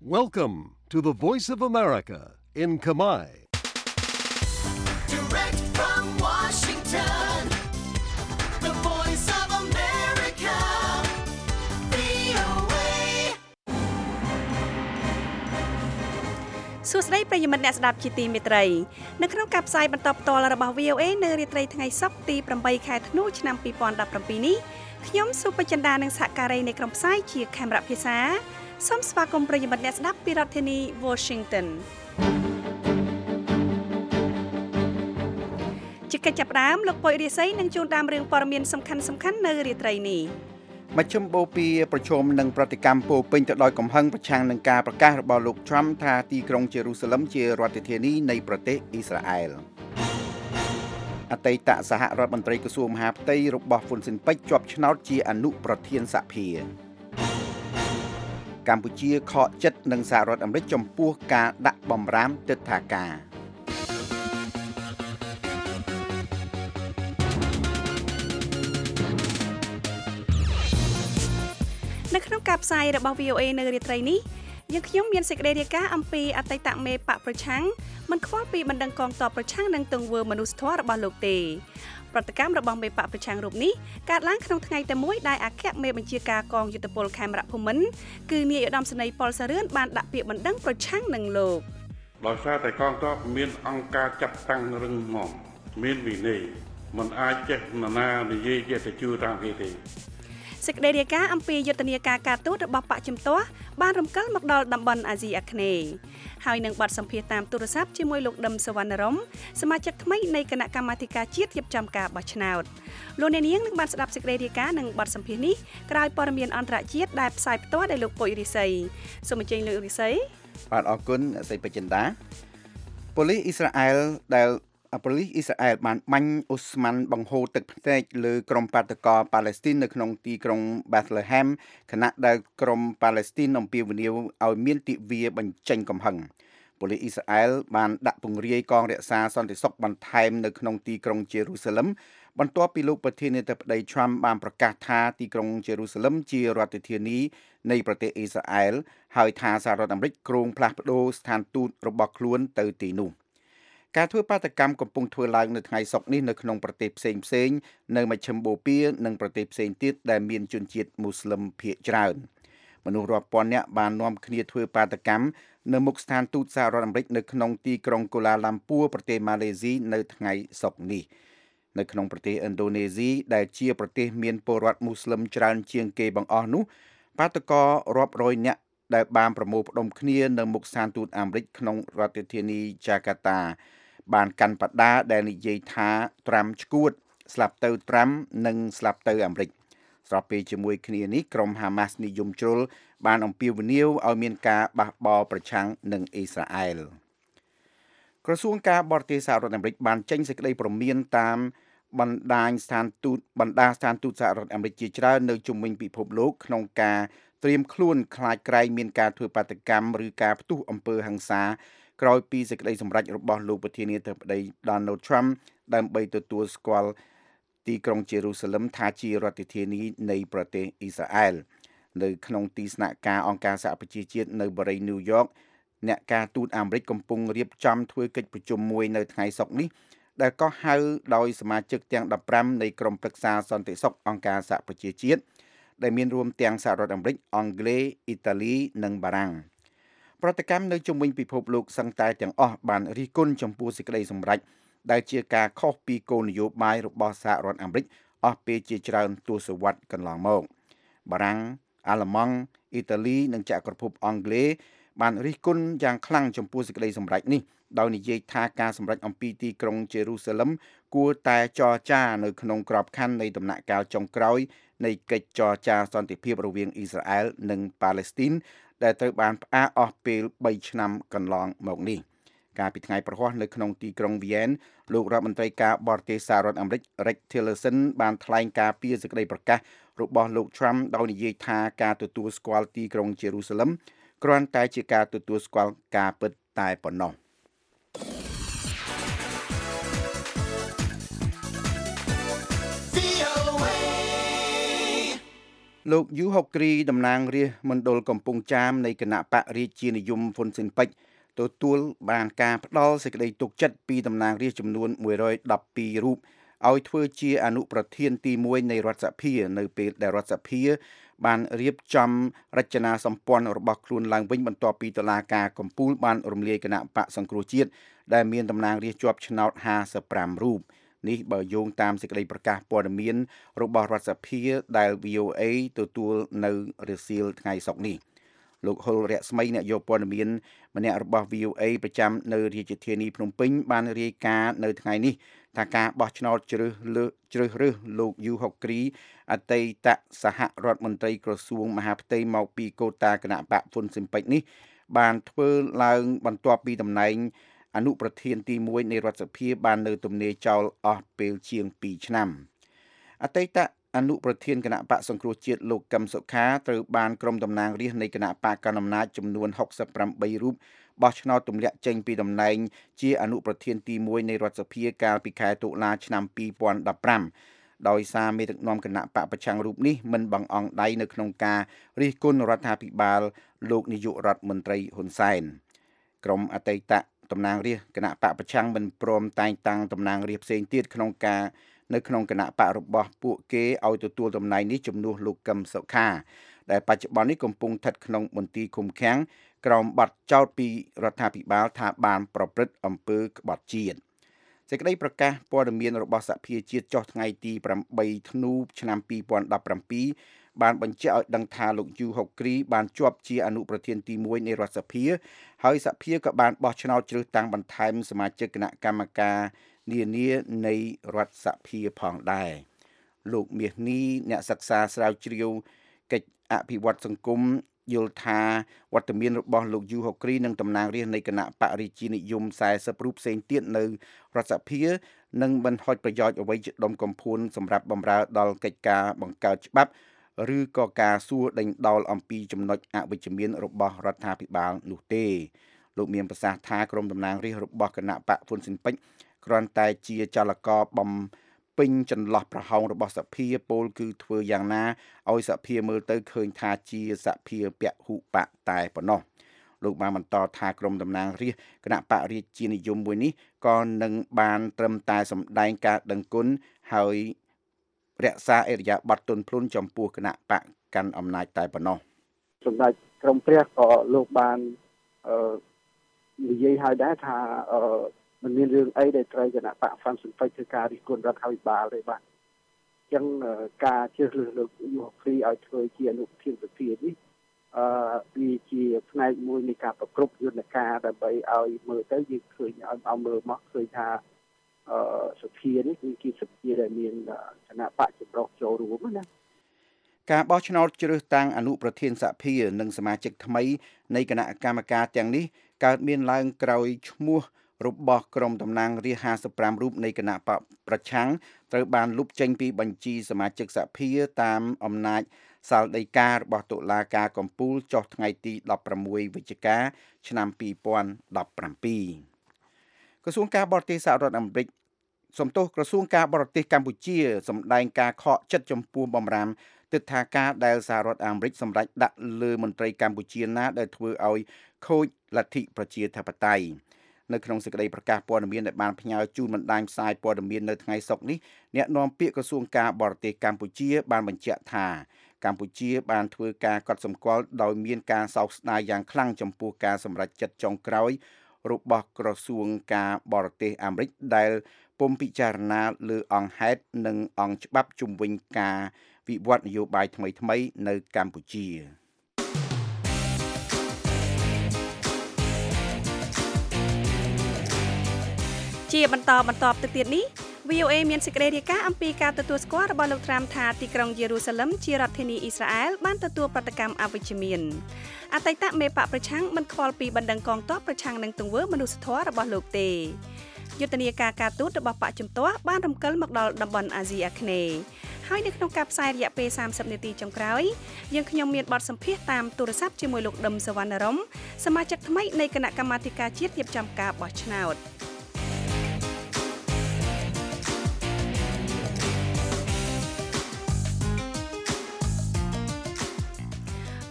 Welcome to the Voice of America in Khmer. Direct from Washington, the Voice of America, VOA. សួស្តីប្រិយមិត្តអ្នកស្ដាប់ជាទីមេត្រីនៅក្នុងការផ្សាយបន្តផ្ទាល់របស់ VOA នៅរាត្រីថ្ងៃសុក្រទី8ខែធ្នូឆ្នាំ2017នេះខ្ញុំសុបចិន្តានិងសហការីនៃក្រុមផ្សាយជាខេមរៈភាសាសូមស្វាគមន៍ប្រិយមិត្តអ្នកស្ដាប់ពីរដ្ឋធានី Washington ជាកិច្ចចាប់ផ្ដើមលោកពុយរិស័យនឹងជួនដើមរឿងព័ត៌មានសំខាន់ៗនៅរាត្រីនេះមជ្ឈមបូព៌ាប្រជុំនឹងប្រតិកម្មពោពេញទៅដោយកំហឹងប្រឆាំងនឹងការប្រកាសរបស់លោក Trump ថាទីក្រុងយេរូសាឡឹមជារដ្ឋធានីនៃប្រទេសអ៊ីស្រាអែលអតីតសហរដ្ឋមន្ត្រីក្រសួងមហាផ្ទៃរបស់ហ៊ុនស៊ិនប៉ិចជាប់ឆ្នោតជាអនុប្រធានសភាកម្ពុជាខកចិត្តនឹងសហរដ្ឋអាមេរិកចំពោះការដាក់បំរាមទិដ្ឋាការនៅក្នុងការផ្សាយរបស់ VOA នៅរាត្រីនេះយើងខ្ញុំមានសេចក្តីរាយការណ៍អំពីអតីតមេបកប្រឆាំងមិនខ្វល់ពីបណ្ដឹងកងទ័ពប្រឆាំងនឹងទង្វើមនុស្សធម៌របស់លោកទេប្រតិកម្មរបស់មេបកប្រឆាំងរូបនេះកើតឡើងក្នុងថ្ងៃតែមួយដែលអគ្គមេបញ្ជាការកងយុទ្ធពលខេមរៈភូមិន្ទគឺនាយឧត្តមសេនីយ៍ប៉ុលសារឿនបានដាក់ពាក្យបណ្ដឹងប្រឆាំងនឹងលោកដោយសារតែកងទ័ពមានអង្គការចាត់តាំងរឹងមាំមានវិន័យមិនអាចចេះនរណានិយាយចេះតែជឿតាមគេទេសេចក្តីរាយការណ៍អំពីយុទ្ធនាការការទូតរបស់បកជំទាស់បានរំកិលមកដល់តំបន់អាស៊ីអាគ្នេយ៍ហើយនឹងបទសម្ភាសន៍តាមទូរស័ព្ទជាមួយលោកដឹមសវណ្ណរមសមាជិកថ្មីនៃគណៈកម្មាធិការជាតិរៀបចំការបោះឆ្នោតលោកអ្នកនាងនឹងបានស្ដាប់សេចក្តីរាយការណ៍និងបទសម្ភាសន៍នេះក្រោយព័ត៌មានអន្តរជាតិដែលផ្សាយផ្ទាល់ដោយលោកពុយរិស័យសូមអញ្ជើញលោករិស័យបាទអរគុណសីបចិន្តាប៉ូលីសអ៊ីស្រាអែលបានបាញ់អូស្មန်បង្ហូរទឹកភ្នែកលើក្រុមបាតកោប៉ាឡេស្ទីននៅក្នុងទីក្រុង Bethlehem ខណៈដែលក្រុមប៉ាឡេស្ទីនអំពាវនាវឲ្យមានទិវាបញ្ចេញកំហឹងប៉ូលីសអ៊ីស្រាអែលបានដាក់ពង្រាយកងរក្សាសន្តិសុខបន្ថែមនៅក្នុងទីក្រុងយេរូសាឡឹមបន្ទាប់ពីលោកប្រធានាធិបតី Trump បានប្រកាសថាទីក្រុងយេរូសាឡឹមជារដ្ឋធានីនៃប្រទេសអ៊ីស្រាអែលហើយថាសហរដ្ឋអាមេរិកគ្រោងផ្លាស់ប្ដូរស្ថានទូតរបស់ខ្លួនទៅទីនោះការធ្វើបាតកម្មកំពុងធ្វើឡើងនៅថ្ងៃសុក្រនេះនៅក្នុងប្រទេសផ្សេងៗនៅមជ្ឈិមបូព៌ានិងប្រទេសផ្សេងទៀតដែលមានជនជាតិមូស្លឹមភាគច្រើនមនុស្សរាប់ពាន់នាក់បាននាំគ្នាធ្វើបាតកម្មនៅមុខស្ថានទូតសហរដ្ឋអាមេរិកនៅក្នុងទីក្រុងកូឡាឡាំពួរប្រទេសម៉ាឡេស៊ីនៅថ្ងៃសុក្រនេះនៅក្នុងប្រទេសឥណ្ឌូនេស៊ីដែលជាប្រទេសមានពលរដ្ឋមូស្លឹមច្រើនជាងគេបង្អស់នោះបាតកោរាប់រយនាក់ដែលបានប្រមូលផ្ដុំគ្នានៅមុខស្ថានទូតអាមេរិកក្នុងរដ្ឋធានីចាកាតាបានកាន់បដាដែលនិយាយថាត្រាំឈួតស្លាប់ទៅត្រាំនិងស្លាប់ទៅអាមេរិកស្របពេលជាមួយគ្នានេះក្រុមហាម៉ាស់និយមជ្រុលបានអំពាវនាវឲ្យមានការបះបោរប្រឆាំងនឹងអ៊ីស្រាអែលក្រសួងការបរទេសសហរដ្ឋអាមេរិកបានចេញសេចក្តីព្រមានតាមបណ្ដាស្ថានទូតសហរដ្ឋអាមេរិកជាច្រើននៅជុំវិញពិភពលោកក្នុងការត្រៀមខ្លួនខ្លាចក្រែងមានការធ្វើបាតកម្មឬការផ្ទុះអំពើហិង្សាក្រោយពីសេចក្តីសម្រេចរបស់លោកប្រធានាធិបតី Donald Trump ដើម្បីទទួលស្គាល់ទីក្រុងយេរូសាឡឹមថាជារដ្ឋធានីនៃប្រទេសអ៊ីស្រាអែលនៅក្នុងទីស្នាក់ការអង្គការសហប្រជាជាតិនៅបូរីញូវយ៉កអ្នកការទូតអាមេរិកកំពុងរៀបចំធ្វើកិច្ចប្រជុំមួយនៅថ្ងៃសុក្រនេះដែលក៏ហៅដោយសមាជិកទាំង15នៃក្រុមប្រឹក្សាសន្តិសុខអង្គការសហប្រជាជាតិដែលមានរួមទាំងសហរដ្ឋអាមេរិកអង់គ្លេសអ៊ីតាលីនិងបារាំងប្រតិកម្មនៅជុំវិញពិភពលោកសឹងតែទាំងអស់បានរិះគន់ចំពោះសេចក្តីសម្រេចដែលជាការខុសពីគោលនយោបាយរបស់សហរដ្ឋអាមេរិកអស់ពេលជាច្រើនទសវត្សរ៍កន្លងមកបារាំងអាល្លឺម៉ង់អ៊ីតាលីនិងចក្រភពអង់គ្លេសបានរិះគន់យ៉ាងខ្លាំងចំពោះសេចក្តីសម្រេចនេះដោយនិយាយថាការសម្រេចអំពីទីក្រុងយេរូសាឡឹមគួរតែចរចានៅក្នុងក្របខ័ណ្ឌនៃដំណាក់កាលចុងក្រោយនៃកិច្ចចរចាសន្តិភាពរវាងអ៊ីស្រាអែលនិងប៉ាឡេស្ទីនដែលត្រូវបានផ្អាកអស់ពេល3ឆ្នាំកន្លងមកនេះកាលពីថ្ងៃប្រហ័សនៅក្នុងទីក្រុងវីយ៉ែនលោករដ្ឋមន្ត្រីការបរទេសសហរដ្ឋអាមេរិក Rex Tillerson បានថ្លែងការពីសេចក្តីប្រកាសរបស់លោក Trump ដោយនិយាយថាការទទួលស្គាល់ទីក្រុងយេរូសាឡឹមគ្រាន់តែជាការទទួលស្គាល់ការពិតតែប៉ុណ្ណោះលោកយូហុកគ្រីតំណាងរាស្ត្រមណ្ឌលកំពង់ចាមនៃគណៈបករាជានិយមហ៊ុនស៊ិនប៉ិចទទួលបានការផ្ដល់សេចក្តីទុកចិត្តពីតំណាងរាស្ត្រចំនួន112រូបឲ្យធ្វើជាអនុប្រធានទី1នៃរដ្ឋសភានៅពេលដែលរដ្ឋសភាបានរៀបចំរចនាសម្ព័ន្ធរបស់ខ្លួនឡើងវិញបន្ទាប់ពីតុលាការកំពូលបានរំលាយគណៈបកសង្គ្រោះជាតិដែលមានតំណាងរាស្ត្រជាប់ឆ្នោត55រូបនេះបើយោងតាមសេចក្តីប្រកាសព័ត៌មានរបស់រដ្ឋសភាដែល VOA ទទួលនៅរសៀលថ្ងៃសុក្រនេះលោកហ៊ុលរស្មីអ្នកយកព័ត៌មានម្នាក់របស់ VOA ប្រចាំនៅរាជធានីភ្នំពេញបានរាយការណ៍នៅថ្ងៃនេះថាការបោះឆ្នោតជ្រើសរើសលោកយូហុកគ្រីអតីតសហរដ្ឋមន្ត្រីក្រសួងមហាផ្ទៃមកពីកូតាគណៈបកហ៊ុនស៊ិនប៉ិចនេះបានធ្វើឡើងបន្ទាប់ពីតំណែងអនុប្រធានទី1នៃរដ្ឋសភាបាននៅទំនេរចោលអស់ពេលជាង2ឆ្នាំអតីតអនុប្រធានគណៈបកសង្គ្រោះជាតិលោកកឹមសុខាត្រូវបានក្រុមតំណាងរាស្ត្រនៃគណៈបកកណ្ដាលអំណាចចំនួន68រូបបោះឆ្នោតទម្លាក់ចេញពីតំណែងជាអនុប្រធានទី1នៃរដ្ឋសភាកាលពីខែតុលាឆ្នាំ2015ដោយសារមេដឹកនាំគណៈបកប្រឆាំងរូបនេះមិនបង្អង់ដៃនៅក្នុងការរិះគន់រដ្ឋាភិបាលលោកនាយករដ្ឋមន្ត្រីហ៊ុនសែនក្រុមអតីតតំណាងរាស្ត្រគណៈបកប្រឆាំងមិនព្រមតែងតាំងតំណាងរាស្ត្រផ្សេងទៀតនៅក្នុងគណៈបករបស់ពួកគេឲ្យទទួលតំណែងនេះជំនួសលោកកឹមសុខាដែលបច្ចុប្បន្ននេះកំពុងស្ថិតក្នុងមន្ទីរឃុំឃាំងក្រោមបទចោទពីរដ្ឋាភិបាលថាបានប្រព្រឹត្តអំពើក្បត់ជាតិសេចក្តីប្រកាសព័ត៌មានរបស់សហភាពជាតិចុះថ្ងៃទី8ធ្នូឆ្នាំ2017បានបញ្ជាក់ឲ្យដឹងថាលោកយូហុកគ្រីបានជាប់ជាអនុប្រធានទី1នៃរដ្ឋសភាហើយសហភាពក៏បានបោះឆ្នោតជ្រើសតាំងបន្ថែមសមាជិកគណៈកម្មការនានានៃរដ្ឋសភាផងដែរលោកមាសនេះអ្នកសិក្សាស្រាវជ្រាវកិច្ចអភិវឌ្ឍសង្គមយល់ថាវត្តមានរបស់លោកយូហុកគ្រីនិងតំណាងរាស្ត្រនៃគណៈបករាជានិយម40រូបផ្សេងទៀតនៅរដ្ឋសភានឹងមិនហុចប្រយោជន៍អ្វីជាដុំកំភួនសម្រាប់បម្រើដល់កិច្ចការបង្កើតច្បាប់ឬក៏ការសួរដេញដោលអំពីចំណុចអវិជ្ជមានរបស់រដ្ឋាភិបាលនោះទេលោកមានប្រសាសន៍ថាក្រុមតំណាងរាស្ត្ររបស់គណៈបកហ៊ុនស៊ិនប៉ិចគ្រាន់តែជាចលករបំពេញចន្លោះប្រហោងរបស់សភាពលគឺធ្វើយ៉ាងណាឲ្យសភាមើលទៅឃើញថាជាសភាពហុបកតែប៉ុណ្ណោះលោកបានបន្តថាក្រុមតំណាងរាស្ត្រគណៈបករាជានិយមមួយនេះក៏នឹងបានត្រឹមតែសម្ដែងការដឹងគុណហើយរក្សាអរិយាប័ត្រទន់ភ្លន់ចំពោះគណៈបកកាន់អំណាចតែប៉ុណ្ណោះសម្ដេចក្រមព្រះក៏លោកបាននិយាយឲ្យដែរថាមិនមានរឿងអីដែលត្រូវគណៈបកហ្វាន់ស៊ិនប៉ិចធ្វើការរិះគន់រដ្ឋាភិបាលទេបាទអញ្ចឹងការជ្រើសរើសលោកយូហុកគ្រីឲ្យធ្វើជាអនុប្រធានសភានេះវាជាផ្នែកមួយនៃការប្រគ្រប់យន្តការដើម្បីឲ្យមើលទៅយើងឃើញឲ្យមើលមកឃើញថាសភានេះគឺជាសភាដែលមានគណៈបកចម្រុះចូលរួមណាការបោះឆ្នោតជ្រើសតាំងអនុប្រធានសភានិងសមាជិកថ្មីនៃគណៈកម្មការទាំងនេះកើតមានឡើងក្រោយឈ្មោះរបស់ក្រុមតំណាងរាស្ត្រ55រូបនៃគណៈបកប្រឆាំងត្រូវបានលុបចេញពីបញ្ជីសមាជិកសភាតាមអំណាចសាលដីការបស់តុលាការកំពូលចុះថ្ងៃទី16វិច្ឆិកាឆ្នាំ2017ក្រសួងការបរទេសសហរដ្ឋអាមេរិកក្រសួងការបរទេសកម្ពុជាសម្ដែងការខកចិត្តចំពោះបម្រាមទិដ្ឋាការដែលសហរដ្ឋអាមេរិកសម្រេចដាក់លើមន្ត្រីកម្ពុជាណាដែលធ្វើឲ្យខូចលទ្ធិប្រជាធិបតេយ្យនៅក្នុងសេចក្តីប្រកាសព័ត៌មានដែលបានផ្ញើជូនបណ្ដាញផ្សាយព័ត៌មាននៅថ្ងៃសុក្រនេះអ្នកនាំពាក្យក្រសួងការបរទេសកម្ពុជាបានបញ្ជាក់ថាកម្ពុជាបានធ្វើការកត់សម្គាល់ដោយមានការសោកស្ដាយយ៉ាងខ្លាំងចំពោះការសម្រេចចិត្តចុងក្រោយរបស់ក្រសួងការបរទេសអាមេរិកដែលពុំពិចារណាលើអង្គហេតុនិងអង្គច្បាប់ជុំវិញការវិវត្តនយោបាយថ្មីៗនៅកម្ពុជាជាបន្តទៅទៀតនេះ VOA មានសេចក្តីរាយការណ៍អំពីការទទួលស្គាល់របស់លោកត្រាំថាទីក្រុងយេរូសាឡឹមជារដ្ឋធានីអ៊ីស្រាអែលបានទទួលប្រតិកម្មអវិជ្ជមានអតីតមេបកប្រឆាំងមិនខ្វល់ពីបណ្ដឹងកងទ័ពប្រឆាំងនឹងទង្វើមនុស្សធម៌របស់លោកទេយុទ្ធនាការការទូតរបស់បកជំទាស់បានរំកិលមកដល់តំបន់អាស៊ីអាគ្នេយ៍ហើយនៅក្នុងការផ្សាយរយៈពេល30នាទីចុងក្រោយយើងខ្ញុំមានបទសម្ភាសន៍តាមទូរស័ព្ទជាមួយលោកដឹមសវណ្ណរមសមាជិកថ្មីនៃគណៈកម្មាធិការជាតិរៀបចំការបោះឆ្នោត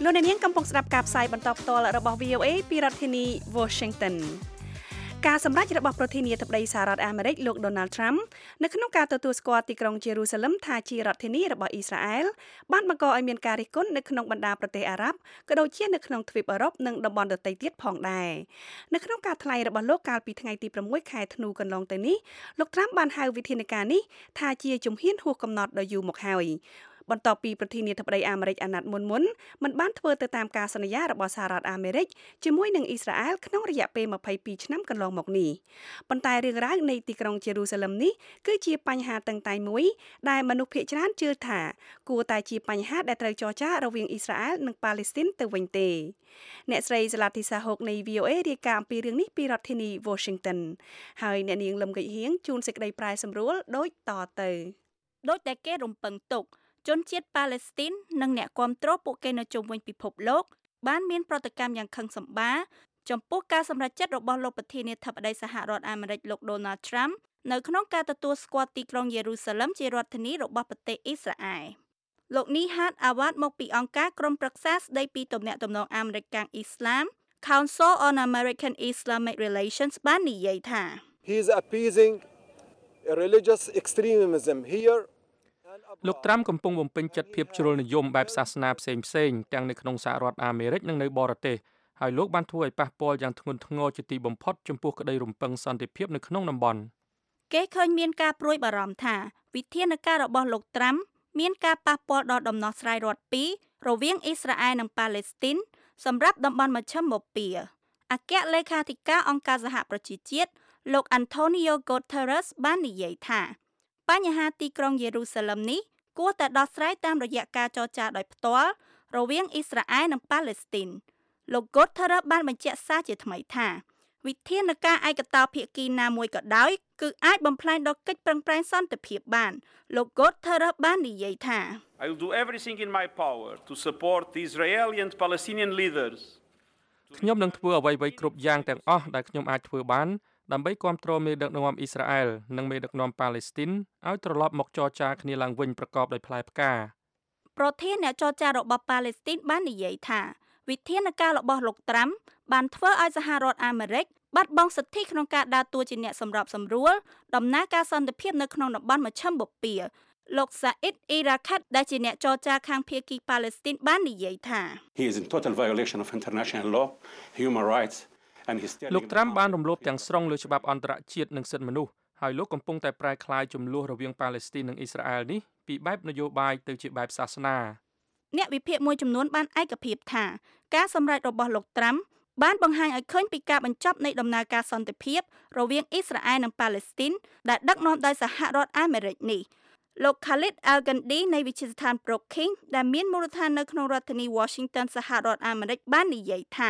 លោកអ្នកនាងកំពុងស្ដាប់ការផ្សាយបន្តផ្ទាល់របស់ VOA ពីរដ្ឋធានី Washington ការសម្រេចរបស់ប្រធានាធិបតីសហរដ្ឋអាមេរិកលោក Donald Trump នៅក្នុងការទទួលស្គាល់ទីក្រុង Jerusalem ថាជារដ្ឋធានីរបស់អ៊ីស្រាអែលបានបង្កឲ្យមានការរិះគន់នៅក្នុងបណ្ដាប្រទេសអារ៉ាប់ក៏ដូចជានៅក្នុងទ្វីបអឺរ៉ុបនិងតំបន់ដទៃទៀតផងដែរនៅក្នុងការថ្លែងរបស់លោកកាលពីថ្ងៃទី6ខែធ្នូកន្លងទៅនេះលោក Trump បានហៅវិធានការនេះថាជាជំហានហួសកំណត់ដ៏យូរមកហើយបន្ទាប់ពីប្រធានាធិបតីអាមេរិកអាណត្តិមុនមិនបានធ្វើទៅតាមការសន្យារបស់សហរដ្ឋអាមេរិកជាមួយនឹងអ៊ីស្រាអែលក្នុងរយៈពេល22ឆ្នាំកន្លងមកនេះប៉ុន្តែរឿងរ៉ាវនៃទីក្រុងយេរូសាឡឹមនេះគឺជាបញ្ហាតឹងតែងមួយដែលមនុស្សភាគច្រើនជឿថាគួរតែជាបញ្ហាដែលត្រូវចរចារវាងអ៊ីស្រាអែលនិងប៉ាឡេស្ទីនទៅវិញទេអ្នកស្រីសាឡាធីសាហុកនៃ VOA រាយការណ៍អំពីរឿងនេះពីរដ្ឋធានី Washington ហើយអ្នកនាងលឹមកិច្ចហៀងជួនសេចក្តីប្រែសម្រួលដូចតទៅដោយតែគេរំពឹងទុកជនជាតិប៉ាឡេស្ទីននិងអ្នកគាំទ្រពួកគេនៅជុំវិញពិភពលោកបានមានប្រតិកម្មយ៉ាងខឹងសម្បារចំពោះការសម្រេចចិត្តរបស់លោកប្រធានាធិបតីសហរដ្ឋអាមេរិកលោក Donald Trump នៅក្នុងការទទួលស្គាល់ទីក្រុងយេរូសាឡឹមជារដ្ឋធានីរបស់ប្រទេសអ៊ីស្រាអែលលោកនីហាតអាវ៉ាតមកពីអង្គការក្រុមប្រឹក្សាស្ដីពីទំនាក់ទំនងអាមេរិកកាំងអ៊ីស្លាម Council on American Islamic Relations បាននិយាយថា He is appeasing religious extremism here លោកត្រាំកំពុងបំពេញចិត្តភាពជ្រុលនិយមបែបសាសនាផ្សេងទាំងនៅក្នុងសហរដ្ឋអាមេរិកនិងនៅបរទេសហើយលោកបានធ្វើឲ្យប៉ះពាល់យ៉ាងធ្ងន់ធ្ងរជាទីបំផុតចំពោះក្តីរំពឹងសន្តិភាពនៅក្នុងតំបន់គេឃើញមានការព្រួយបារម្ភថាវិធានការរបស់លោកត្រាំមានការប៉ះពាល់ដល់ដំណោះស្រាយរដ្ឋពីររវាងអ៊ីស្រាអែលនិងប៉ាឡេស្ទីនសម្រាប់តំបន់មជ្ឈិមបូព៌ាអគ្គលេខាធិការអង្គការសហប្រជាជាតិលោក Antonio Guterres បាននិយាយថាបញ្ហាទីក្រុងយេរូសាឡឹមនេះគួរតែដោះស្រាយតាមរយៈការចរចាដោយផ្ទាល់រវាងអ៊ីស្រាអែលនិងប៉ាឡេស្ទីនលោក Guterres បានបញ្ជាក់សារជាថ្មីថាវិធានការឯកតោភាគីណាមួយក៏ដោយគឺអាចបំផ្លាញដល់កិច្ចប្រឹងប្រែងសន្តិភាពបានលោក Guterres បាននិយាយថា I will do everything in my power to support the Israeli and Palestinian leaders ខ្ញុំនឹងធ្វើអ្វីៗគ្រប់យ៉ាងទាំងអស់ដែលខ្ញុំអាចធ្វើបានដើម្បីគាំទ្រមេដឹកនាំអ៊ីស្រាអែលនិងមេដឹកនាំប៉ាឡេស្ទីនឲ្យត្រឡប់មកចរចាគ្នាឡើងវិញប្រកបដោយផ្លែផ្កាប្រធានអ្នកចរចារបស់ប៉ាឡេស្ទីនបាននិយាយថាវិធានការរបស់លោកត្រាំបានធ្វើឲ្យសហរដ្ឋអាមេរិកបាត់បង់សិទ្ធិក្នុងការដើរតួជាអ្នកសម្របសម្រួលដំណើរការសន្តិភាពនៅក្នុងតំបន់មជ្ឈិមបូព៌ាលោកសាអ៊ីតអ៊ីរ៉ាខាត់ដែលជាអ្នកចរចាខាងភាគីប៉ាឡេស្ទីនបាននិយាយថា He is in total violation of international law, human rights លោកត្រាំបានរំលោភទាំងស្រុងលើច្បាប់អន្តរជាតិនិងសិទ្ធិមនុស្សហើយលោកកំពុងតែប្រែក្លាយចំនួនរវាងប៉ាឡេស្ទីននិងអ៊ីស្រាអែលនេះពីបែបនយោបាយទៅជាបែបសាសនាអ្នកវិភាគមួយចំនួនបានឯកភាពថាការសម្រេចរបស់លោកត្រាំបានបង្ហាញឲ្យឃើញពីការបញ្ចប់នៃដំណើរការសន្តិភាពរវាងអ៊ីស្រាអែលនិងប៉ាឡេស្ទីនដែលដឹកនាំដោយសហរដ្ឋអាមេរិកនេះលោក Khalid Al-Gandhi នៃវិទ្យាស្ថាន Brookings ដែលមានមូលដ្ឋាននៅក្នុងរដ្ឋធានី Washington សហរដ្ឋអាមេរិកបាននិយាយថា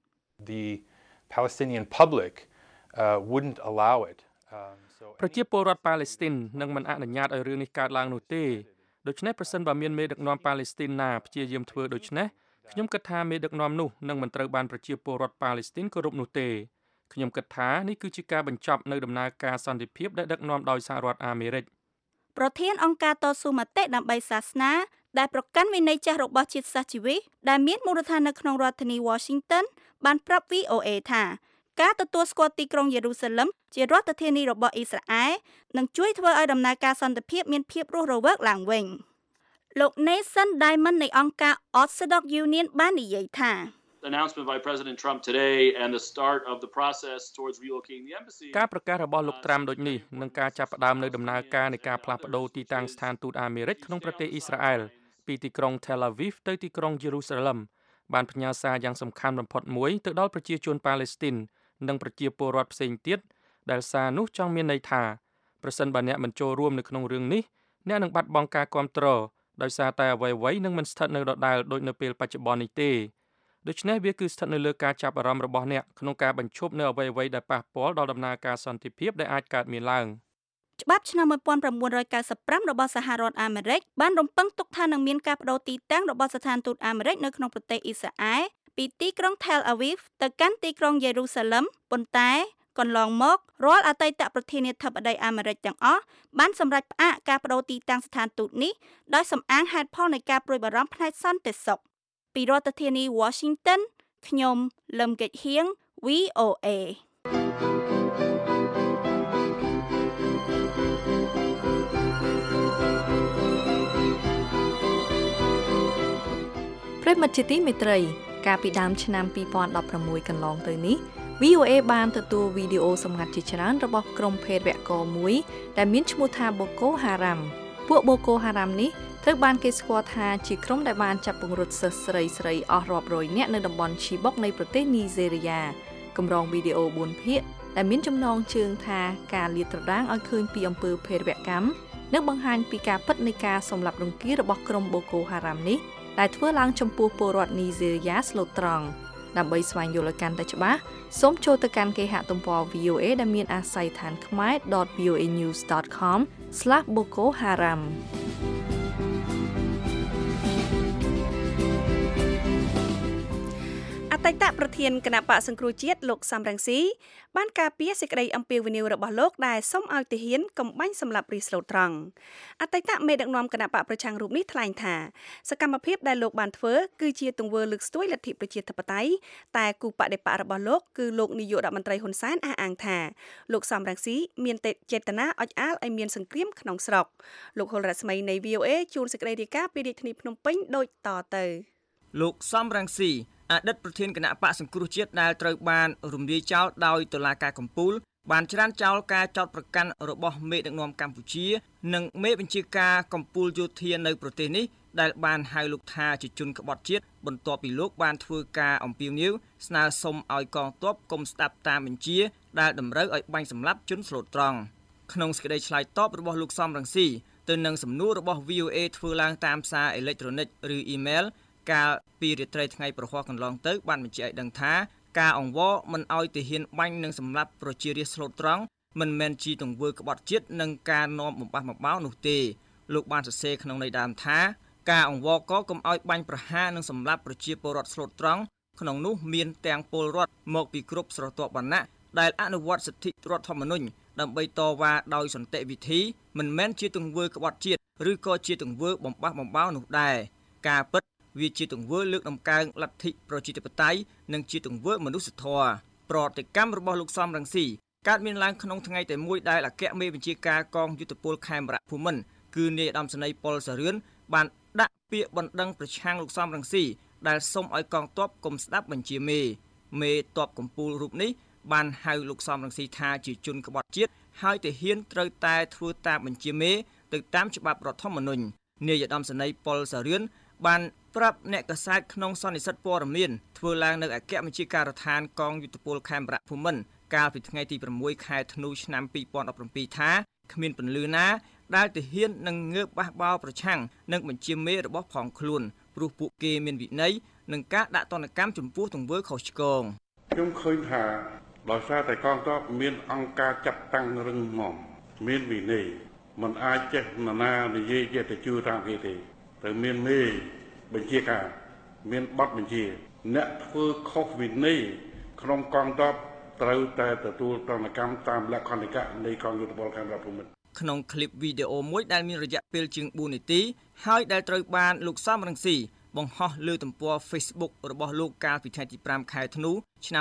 The Palestinian public wouldn't allow it ប្រជាពលរដ្ឋប៉ាឡេស្ទីននឹងមិនអនុញ្ញាតឲ្យរឿងនេះកើតឡើងនោះទេដូច្នេះប្រសិនបើមានមេដឹកនាំប៉ាឡេស្ទីនណាព្យាយាមធ្វើដូច្នេះខ្ញុំគិតថាមេដឹកនាំនោះនឹងមិនត្រូវបានប្រជាពលរដ្ឋប៉ាឡេស្ទីនគោរពនោះទេខ្ញុំគិតថានេះគឺជាការបញ្ចប់នៅដំណើរការសន្តិភាពដែលដឹកនាំដោយសហរដ្ឋអាមេរិកប្រធានអង្គការតស៊ូមតិដើម្បីសាសនាដែលប្រកាន់វិន័យចាស់របស់ជាតិសាសន៍ជីវិតដែលមានមូលដ្ឋាននៅក្នុងរដ្ឋធានី Washington បានប្រាប់ VOA ថាការទទួលស្គាល់ទីក្រុងយេរូសាឡឹមជារដ្ឋធានីរបស់អ៊ីស្រាអែលនឹងជួយធ្វើឲ្យដំណើរការសន្តិភាពមានភាពរស់រវើកឡើងវិញលោក Nathan Diamond នៃអង្គការ Orthodox Union បាននិយាយថា The announcement by President Trump today and the start of the process towards relocating the embassy ការប្រកាសរបស់លោកត្រាំដូចនេះនឹងការចាប់ផ្ដើមនៅដំណើរការនៃការផ្លាស់ប្ដូរទីតាំងស្ថានទូតអាមេរិកក្នុងប្រទេសអ៊ីស្រាអែលពីទីក្រុង Tel Aviv ទៅទីក្រុង Jerusalem បានផ្ញើសារយ៉ាងសំខាន់បំផុតមួយទៅដល់ប្រជាជនប៉ាឡេស្ទីននិងប្រជាពលរដ្ឋផ្សេងទៀតដែលសារនោះចង់មានន័យថាប្រសិនបើអ្នកមិនចូលរួមនៅក្នុងរឿងនេះអ្នកនឹងបាត់បង់ការគាំទ្រដោយសារតែអ្វីៗនឹងមិនស្ថិតនៅដដែលដូចនៅពេលបច្ចុប្បន្ននេះទេដូច្នេះវាគឺស្ថិតនៅលើការចាប់អារម្មណ៍របស់អ្នកក្នុងការបញ្ឈប់នៅអ្វីៗដែលប៉ះពាល់ដល់ដំណើរការសន្តិភាពដែលអាចកើតមានឡើងច្បាប់ឆ្នាំ1995របស់សហរដ្ឋអាមេរិកបានរំពឹងទុកថានឹងមានការបដូរទីតាំងរបស់ស្ថានទូតអាមេរិកនៅក្នុងប្រទេសអ៊ីស្រាអែលពីទីក្រុង Tel Aviv ទៅកាន់ទីក្រុង Jerusalem ប៉ុន្តែកន្លងមករាល់អតីតប្រធានាធិបតីអាមេរិកទាំងអស់បានសម្រេចផ្អាកការបដូរទីតាំងស្ថានទូតនេះដោយសំអាងហេតុផលនៃការព្រួយបារម្ភផ្នែកសន្តិសុខពីរដ្ឋធានី Washington ខ្ញុំលឹមកិច្ចហៀង VOAប្រិមត្តជាទីមេត្រីកាលពីដើមឆ្នាំ2016កន្លងទៅនេះ VOA បានទទួលវីដេអូសម្ងាត់ជាច្រើនរបស់ក្រុមភេរវករមួយដែលមានឈ្មោះថា Boko Haram ពួក Boko Haram នេះត្រូវបានគេស្គាល់ថាជាក្រុមដែលបានចាប់ពង្រត់សិស្សស្រីអស់រាប់រយនាក់នៅតំបន់ Chibok នៃប្រទេសនីហ្សេរីយ៉ាកម្រងវីដេអូ4ភាគដែលមានចំណងជើងថាការលាតត្រដាងឲ្យឃើញពីអំពើភេរវកម្មនិងបង្ហាញពីការពិតនៃការសម្លាប់រង្គាលរបស់ក្រុម Boko Haram នេះដែលធ្វើឡើងចំពោះពលរដ្ឋនីហ្សេរីយ៉ាស្លូតត្រង់ដើម្បីស្វែងយល់កាន់តែច្បាស់សូមចូលទៅកាន់គេហទំព័រ VOA ដែលមានអាស័យដ្ឋានkhmer.voanews.com/Boko Haramអតីតប្រធានគណៈបកសង្គ្រោះជាតិលោកសំរងស៊ីបានការពារសេចក្តីអំពាវនាវរបស់លោកដែលសុំឲ្យទាហានកំបាញ់សម្លាប់រីស្លូតត្រង់អតីតមេដឹកនាំគណៈបកប្រឆាំងរូបនេះថ្លែងថាសកម្មភាពដែលលោកបានធ្វើគឺជាទង្វើលើកស្ទួយលទ្ធិប្រជាធិបតេយ្យតែគូបដិបករបស់លោកគឺលោកនាយករដ្ឋមន្ត្រីហ៊ុនសែនអះអាងថាលោកសំរងស៊ីមានចេតនាអុចអាលឲ្យមានសង្គ្រាមក្នុងស្រុកលោកហុលរស្មីនៃ VOA ជួនសេចក្តីរាយការណ៍ពីរាជធានីភ្នំពេញដូចតទៅលោកសំរងស៊ីអតីតប្រធានគណៈបកសង្គ្រោះជាតិដែលត្រូវបានរំលាយចោលដោយតុលាការកំពូលបានច្រានចោលការចោទប្រកាន់របស់មេដឹកនាំកម្ពុជានិងមេបញ្ជាការកំពូលយោធានៅប្រទេសនេះដែលបានហៅលោកថាជាជនក្បត់ជាតិបន្ទាប់ពីលោកបានធ្វើការអំពាវនាវស្នើសុំឲ្យកងទ័ពកុំស្ដាប់តាមបញ្ជាដែលតម្រូវឲ្យបាញ់សម្លាប់ជនស្លូតត្រង់ក្នុងសេចក្តីឆ្លើយតបរបស់លោកសំរងស៊ីទៅនឹងសំណួររបស់ VOA ធ្វើឡើងតាមសារអេឡិចត្រូនិកឬអ៊ីមែលកាលពីរាត្រីថ្ងៃប្រហ័សកន្លងទៅបានបញ្ជាក់ឲ្យដឹងថាការអង្វរមិនឲ្យទាហានបាញ់និងសម្លាប់ប្រជារាស្ត្រស្លូតត្រង់មិនមែនជាទង្វើក្បត់ជាតិនិងការនាំបំបះបំបោនោះទេលោកបានសរសេរក្នុងន័យដើមថាការអង្វរក៏កុំឲ្យបាញ់ប្រហារនិងសម្លាប់ប្រជាពលរដ្ឋស្លូតត្រង់ក្នុងនោះមានទាំងពលរដ្ឋមកពីគ្រប់ស្រទាប់វណ្ណៈដែលអនុវត្តសិទ្ធិរដ្ឋធម្មនុញ្ញដើម្បីតវ៉ាដោយសន្តិវិធីមិនមែនជាទង្វើក្បត់ជាតិឬក៏ជាទង្វើបំបះបំបោនោះដែរការពិតវាជាទង្វើលើកដំកើងលទ្ធិប្រជាធិបតេយ្យនិងជាទង្វើមនុស្សធម៌ប្រតិកម្មរបស់លោកសំរងស៊ីកើតមានឡើងក្នុងថ្ងៃតែមួយដែលអគ្គមេបញ្ជាការកងយុទ្ធពលខេមរៈភូមិន្ទគឺនាយឧត្តមសេនីយ៍ប៉ុលសារឿនបានដាក់ពាក្យបណ្ដឹងប្រឆាំងលោកសំរងស៊ីដែលសុំឲ្យកងទ័ពកុំស្ដាប់បញ្ជាមេទ័ពកំពូលរូបនេះបានហៅលោកសំរងស៊ីថាជាជនក្បត់ជាតិហើយទាហានត្រូវតែធ្វើតាមបញ្ជាមេទៅតាមច្បាប់រដ្ឋធម្មនុញ្ញនាយឧត្តមសេនីយ៍ប៉ុលសារឿនបានប្រាប់អ្នកកាសែតក្នុងសន្និសីទព័ត៌មានធ្វើឡើងនៅអគ្គមជ្ឈការដ្ឋានកងយុទ្ធពលខេមរៈភូមិន្ទកាលពីថ្ងៃទី6ខែធ្នូឆ្នាំ2017ថាគ្មានពន្លឺណាដែលទាហាននឹងងើបបះបោរប្រឆាំងនឹងបញ្ជាមេរបស់ផងខ្លួនព្រោះពួកគេមានវិន័យនិងការដាក់ទណ្ឌកម្មចំពោះទង្វើខុសឆ្គងខ្ញុំឃើញថាដោយសារតែកងទ័ពមានអង្គការចាត់តាំងរឹងមាំមានវិន័យមិនអាចចេះនរណានិយាយចេះតែជឿតាមគេទេត្រូវមានមេបញ្ជាការមានបទបញ្ជាអ្នកធ្វើខុសវិន័យក្នុងកងទ័ពត្រូវតែទទួលទណ្ឌកម្មតាមលក្ខន្តិកៈនៃកងយុទ្ធពលខេមរៈភូមិន្ទក្នុងคลิปវីដេអូមួយដែលមានរយៈពេលជាង4នាទីហើយដែលត្រូវបានលោកសំរងស៊ីបង្ហោះលើទំព័រ Facebook របស់លោកកាលពីថ្ងៃទី5ខែធ្នូឆ្នាំ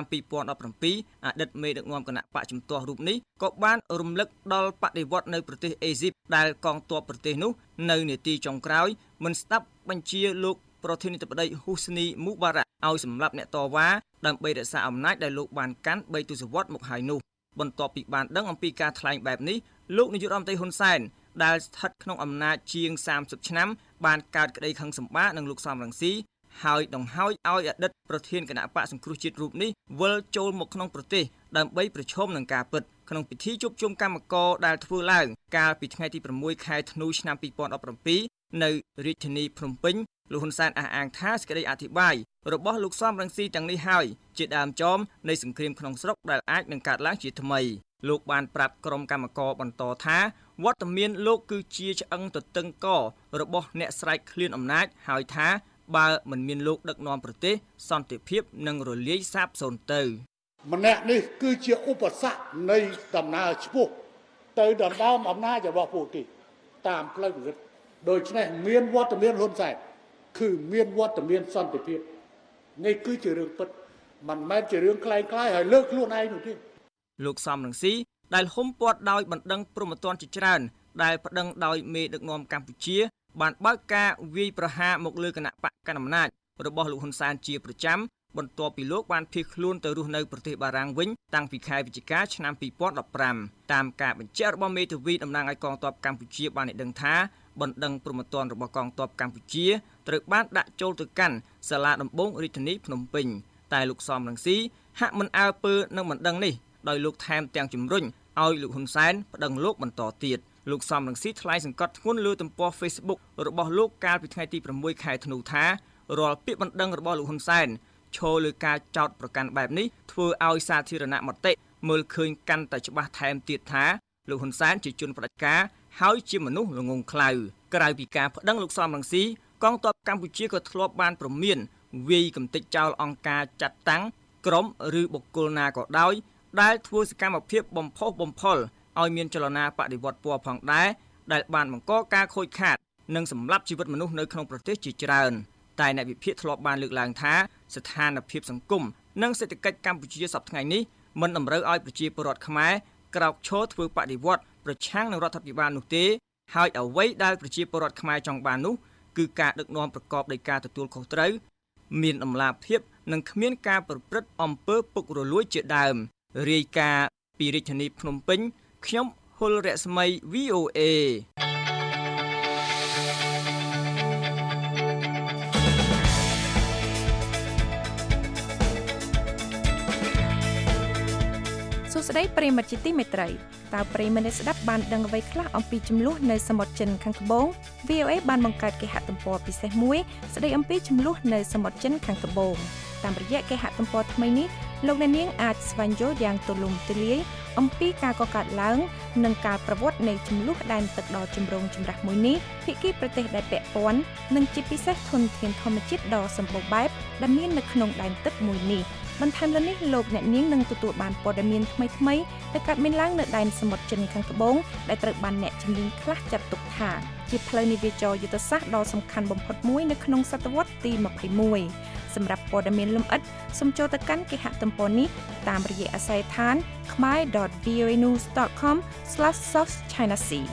2017អតីតមេដឹកនាំគណៈបកជំទាស់រូបនេះក៏បានរំលឹកដល់បដិវត្តនៅប្រទេសអេស៊ីបដែលកងទ័ពប្រទេសនោះនៅនាទីចុងក្រោយមិនស្ដាប់បញ្ជាលោកប្រធានាធិបតីហ៊ូស្នីមូបារ៉ាក់ឲ្យសម្លាប់អ្នកតវ៉ាដើម្បីរក្សាអំណាចដែលលោកបានកាន់3ទសវត្សរ៍មកហើយនោះបន្ទាប់ពីបានដឹងអំពីការថ្លែងបែបនេះលោកនាយករដ្ឋមន្ត្រីហ៊ុនសែនដែលស្ថិតក្នុងអំណាចជាង30ឆ្នាំបានកើតក្តីខឹងសម្បារនឹងលោកសំរងស៊ីហើយដង្ហោយឲ្យអតីតប្រធានគណៈបកសង្គ្រោះជាតិរូបនេះវិលចូលមកក្នុងប្រទេសដើម្បីប្រឈមនឹងការពិតក្នុងពិធីជួបជុំកម្មករដែលធ្វើឡើងកាលពីថ្ងៃទី6ខែធ្នូឆ្នាំ2017នៅរាជធានីភ្នំពេញលោកហ៊ុនសែនអះអាងថាសេចក្តីអធិប្បាយរបស់លោកសំរងស៊ីទាំងនេះហើយជាដើមចមនៃសង្គ្រាមក្នុងស្រុកដែលអាចនឹងកើតឡើងជាថ្មីលោកបានប្រាប់ក្រុមកម្មករបន្តថាវត្តមានលោកគឺជាឆ្អឹងទទឹងករបស់អ្នកស្រែកឃ្លានអំណាចហើយថាបើមិនមានលោកដឹកនាំប្រទេសសន្តិភាពនឹងរលាយសាបសូន្យទៅម្នាក់នេះគឺជាឧបសគ្គនៃដំណើរឆ្ពោះទៅដណ្ដើមអំណាចរបស់ពួកគេតាមផ្លូវវិរិទ្ធដូច្នេះមានវត្តមានហ៊ុនសែនគឺមានវត្តមានសន្តិភាពនេះគឺជារឿងពិតមិនមែនជារឿងคล้ายៗហើយលើកខ្លួនឯងនោះទេលោកសំរងស៊ីដែលហុំព័ទ្ធដោយបណ្ដឹងព្រហ្មទណ្ឌជាច្រើនដែលប្តឹងដោយមេដឹកនាំកម្ពុជាបានបើកការវាយប្រហារមកលើគណៈបកកណ្ដាលអំណាចរបស់លោកហ៊ុនសែនជាប្រចាំបន្ទាប់ពីលោកបានភៀសខ្លួនទៅរស់នៅប្រទេសបារាំងវិញតាំងពីខែវិច្ឆិកាឆ្នាំ2015តាមការបញ្ជាក់របស់មេធាវីតំណាងឲ្យកងទ័ពកម្ពុជាបានឲ្យដឹងថាបណ្ដឹងព្រហ្មទណ្ឌរបស់កងទ័ពកម្ពុជាត្រូវបានដាក់ចូលទៅកាន់សាលាដំបងរាជធានីភ្នំពេញតែលោកសំរងស៊ីហាក់មិនអើពើនឹងបណ្ដឹងនេះដោយលោកថែមទាំងជំរុញឲ្យលោកហ៊ុនសែនប្តឹងលោកបន្តទៀតលោកសំរងស៊ីថ្លែងសង្កត់ធ្ងន់លើទំព័រ Facebook របស់លោកកាលពីថ្ងៃទី6ខែធ្នូថារាល់ពាក្យបណ្ដឹងរបស់លោកហ៊ុនសែនឈរលើការចោទប្រកាន់បែបនេះធ្វើឲ្យសាធារណមតិមើលឃើញកាន់តែច្បាស់ថែមទៀតថាលោកហ៊ុនសែនជាជនផ្ដាច់ការហើយជាមនុស្សល្ងង់ខ្លៅក្រៅពីការប្តឹងលោកសំរងស៊ីកងទ័ពកម្ពុជាក៏ធ្លាប់បានព្រមានវាយកំទេចចោលអង្គការចាត់តាំងក្រុមឬបុគ្គលណាក៏ដោយដែលធ្វើសកម្មភាពបំផុសបំផុលឲ្យមានចលនាបដិវត្តពណ៌ផងដែរដែលបានបង្កការខូចខាតនិងសម្លាប់ជីវិតមនុស្សនៅក្នុងប្រទេសជាច្រើនតែអ្នកវិភាគធ្លាប់បានលើកឡើងថាស្ថានភាពសង្គមនិងសេដ្ឋកិច្ចកម្ពុជាសប្តាហ៍ថ្ងៃនេះមិនតម្រូវឲ្យប្រជាពលរដ្ឋខ្មែរក្រោកឈរធ្វើបដិវត្តប្រឆាំងនឹងរដ្ឋាភិបាលនោះទេហើយអ្វីដែលប្រជាពលរដ្ឋខ្មែរចង់បាននោះគឺការដឹកនាំប្រកបដោយការទទួលខុសត្រូវមានតម្លាភាពនិងគ្មានការប្រព្រឹត្តអំពើពុករលួយជាដើមរាយការណ៍ពីរាជធានីភ្នំពេញខ្ញុំហុលរស្មី VOA សួស្តីប្រិយមិត្តជាទីមេត្រីតើប្រិយមិត្តស្ដាប់បានដឹងអ្វីខ្លះអំពីចំនួននៅសមុទ្រចិនខាងត្បូង VOA បានបង្កើតគេហទំព័រពិសេសមួយស្ដីអំពីចំនួននៅសមុទ្រចិនខាងត្បូងតាមរយៈគេហទំព័រថ្មីនេះលោកអ្នកនាងអាចស្វែងយល់យ៉ាងទូលំទូលាយអំពីការកកើតឡើងនិងការប្រវត្តិនៃចំនួនដែនទឹកដ៏ចម្រូងចម្រាសមួយនេះភាគីប្រទេសដែលពាក់ព័ន្ធនិងជាពិសេសធនធានធម្មជាតិដ៏សម្បូរបែបដែលមាននៅក្នុងដែនទឹកមួយនេះបន្ថែមលើនេះលោកអ្នកនាងនឹងទទួលបានព័ត៌មានថ្មីៗដែលកើតមានឡើងនៅដែនសមុទ្រចិនខាងត្បូងដែលត្រូវបានអ្នកជំនាញខ្លះចាត់ទុកថាជាផ្លូវនាវាចរយុទ្ធសាស្ត្រដ៏សំខាន់បំផុតមួយនៅក្នុងសតវត្សទី21សម្រាប់ព័ត៌មានលម្អិតសូមចូលទៅកាន់គេហទំព័រនេះតាមរយៈអាស័យដ្ឋាន khmer.voanews.com/southchinasea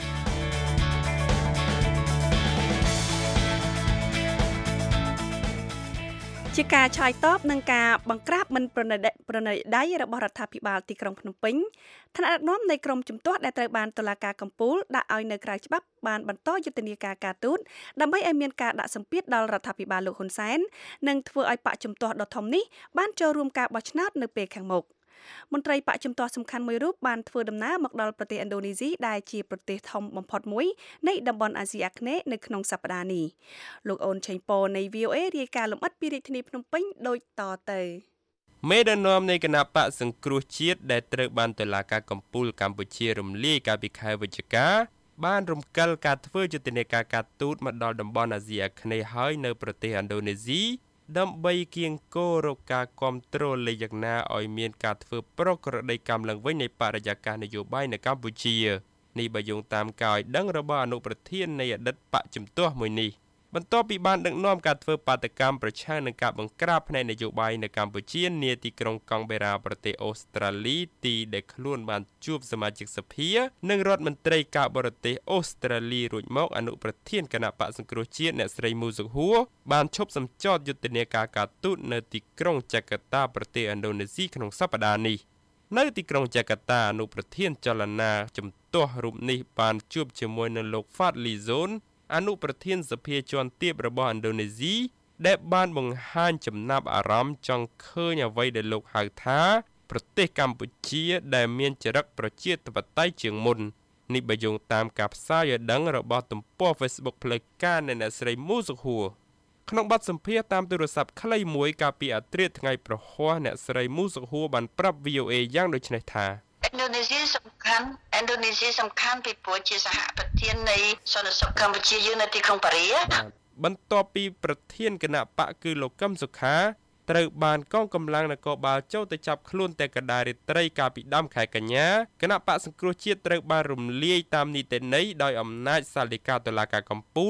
ជាការឆ្លើយតបនឹងការបង្ក្រាបមិនប្រណិតដៃរបស់រដ្ឋាភិបាលទីក្រុងភ្នំពេញថ្នាក់ដឹកនាំនៃក្រមជំទាស់ដែលត្រូវបានតុលាការកំពូលដាក់ឲ្យនៅក្រៅច្បាប់បានបន្តយុទ្ធនាការការទូតដើម្បីឲ្យមានការដាក់សម្ពាធដល់រដ្ឋាភិបាលលោកហ៊ុនសែននិងធ្វើឲ្យបកជំទាស់ដ៏ធំនេះបានចូលរួមការបោះឆ្នោតនៅពេលខាងមុខមន្ត្រីបកជំទាស់សំខាន់មួយរូបបានធ្វើដំណើរមកដល់ប្រទេសឥណ្ឌូនេស៊ីដែលជាប្រទេសធំបំផុតមួយនៃតំបន់អាស៊ីអាគ្នេយ៍នៅក្នុងសប្តាហ៍នេះលោកអូនឆេងប៉ូនៃ VOA រាយការណ៍លម្អិតពីរាជធានីភ្នំពេញដូចតទៅមេដឹកនាំនៃគណៈបកសង្គ្រោះជាតិដែលត្រូវបានតុលាការកំពូលកម្ពុជារំលាយកាលពីខែវិច្ឆិកាបានរំកិលការធ្វើយុទ្ធនាការការទូតមកដល់តំបន់អាស៊ីអាគ្នេយ៍ហើយនៅប្រទេសឥណ្ឌូនេស៊ីដើម្បីគៀងគររកការគ្រប់គ្រងលេខយ៉ាងណាឲ្យមានការធ្វើប្រក្រតីកម្មឡើងវិញនៃបរិយាកាសនយោបាយនៅកម្ពុជានេះបើយោងតាមការឲ្យដឹងរបស់អនុប្រធាននៃអតីតបកជំទាស់មួយនេះបន្ទាប់ពីបានដឹកនាំការធ្វើបាតកម្មប្រឆាំងនឹងការបង្ក្រាបផ្នែកនយោបាយនៅកម្ពុជានាទីក្រុងកង់បេរ៉ាប្រទេសអូស្ត្រាលីទីដែលខ្លួនបានជួបសមាជិកសភានិងរដ្ឋមន្ត្រីការបរទេសអូស្ត្រាលីរួចមកអនុប្រធានគណៈបកសង្គ្រោះជាតិអ្នកស្រីមូសុហួរបានឈប់សម្ចតយុទ្ធនាការការទូតនៅទីក្រុងចាកាតាប្រទេសឥណ្ឌូនេស៊ីក្នុងសប្តាហ៍នេះនៅទីក្រុងចាកាតាអនុប្រធានចលនាជំទាស់រូបនេះបានជួបជាមួយនឹងលោក Fadli Zonអនុប្រធានសភាជាន់ទាបរបស់ឥណ្ឌូនេស៊ីដែលបានបង្ហាញចំណាប់អារម្មណ៍ចង់ឃើញអ្វីដែលលោកហៅថាប្រទេសកម្ពុជាដែលមានចរិតប្រជាធិបតេយ្យជាងមុននេះបើយោងតាមការផ្សាយឲ្យដឹងរបស់ទំព័រ Facebook ផ្លូវការនៃអ្នកស្រីមូសុហួរក្នុងបទសម្ភាសន៍តាមទូរស័ព្ទខ្លីមួយកាលពីអធ្រាត្រថ្ងៃប្រហ័សអ្នកស្រីមូសុហួរបានប្រាប់ VOA យ៉ាងដូចនេះថាឥណ្ឌូនេស៊ីសំខាន់ពីព្រោះជាសហប្រធាននៃសន្តិសុខកម្ពុជាយើងនៅទីក្រុងប៉ារីសបន្ទាប់ពីប្រធានគណៈបកគឺលោកកឹមសុខាត្រូវបានកងកម្លាំងនគរបាលចូលទៅចាប់ខ្លួនតែកណ្ដាលរាត្រីកាលពីដើមខែកញ្ញាគណៈបកសង្គ្រោះជាតិត្រូវបានរំលាយតាមនីតិន័យដោយអំណាចសាលិកាតុលាការកំពូល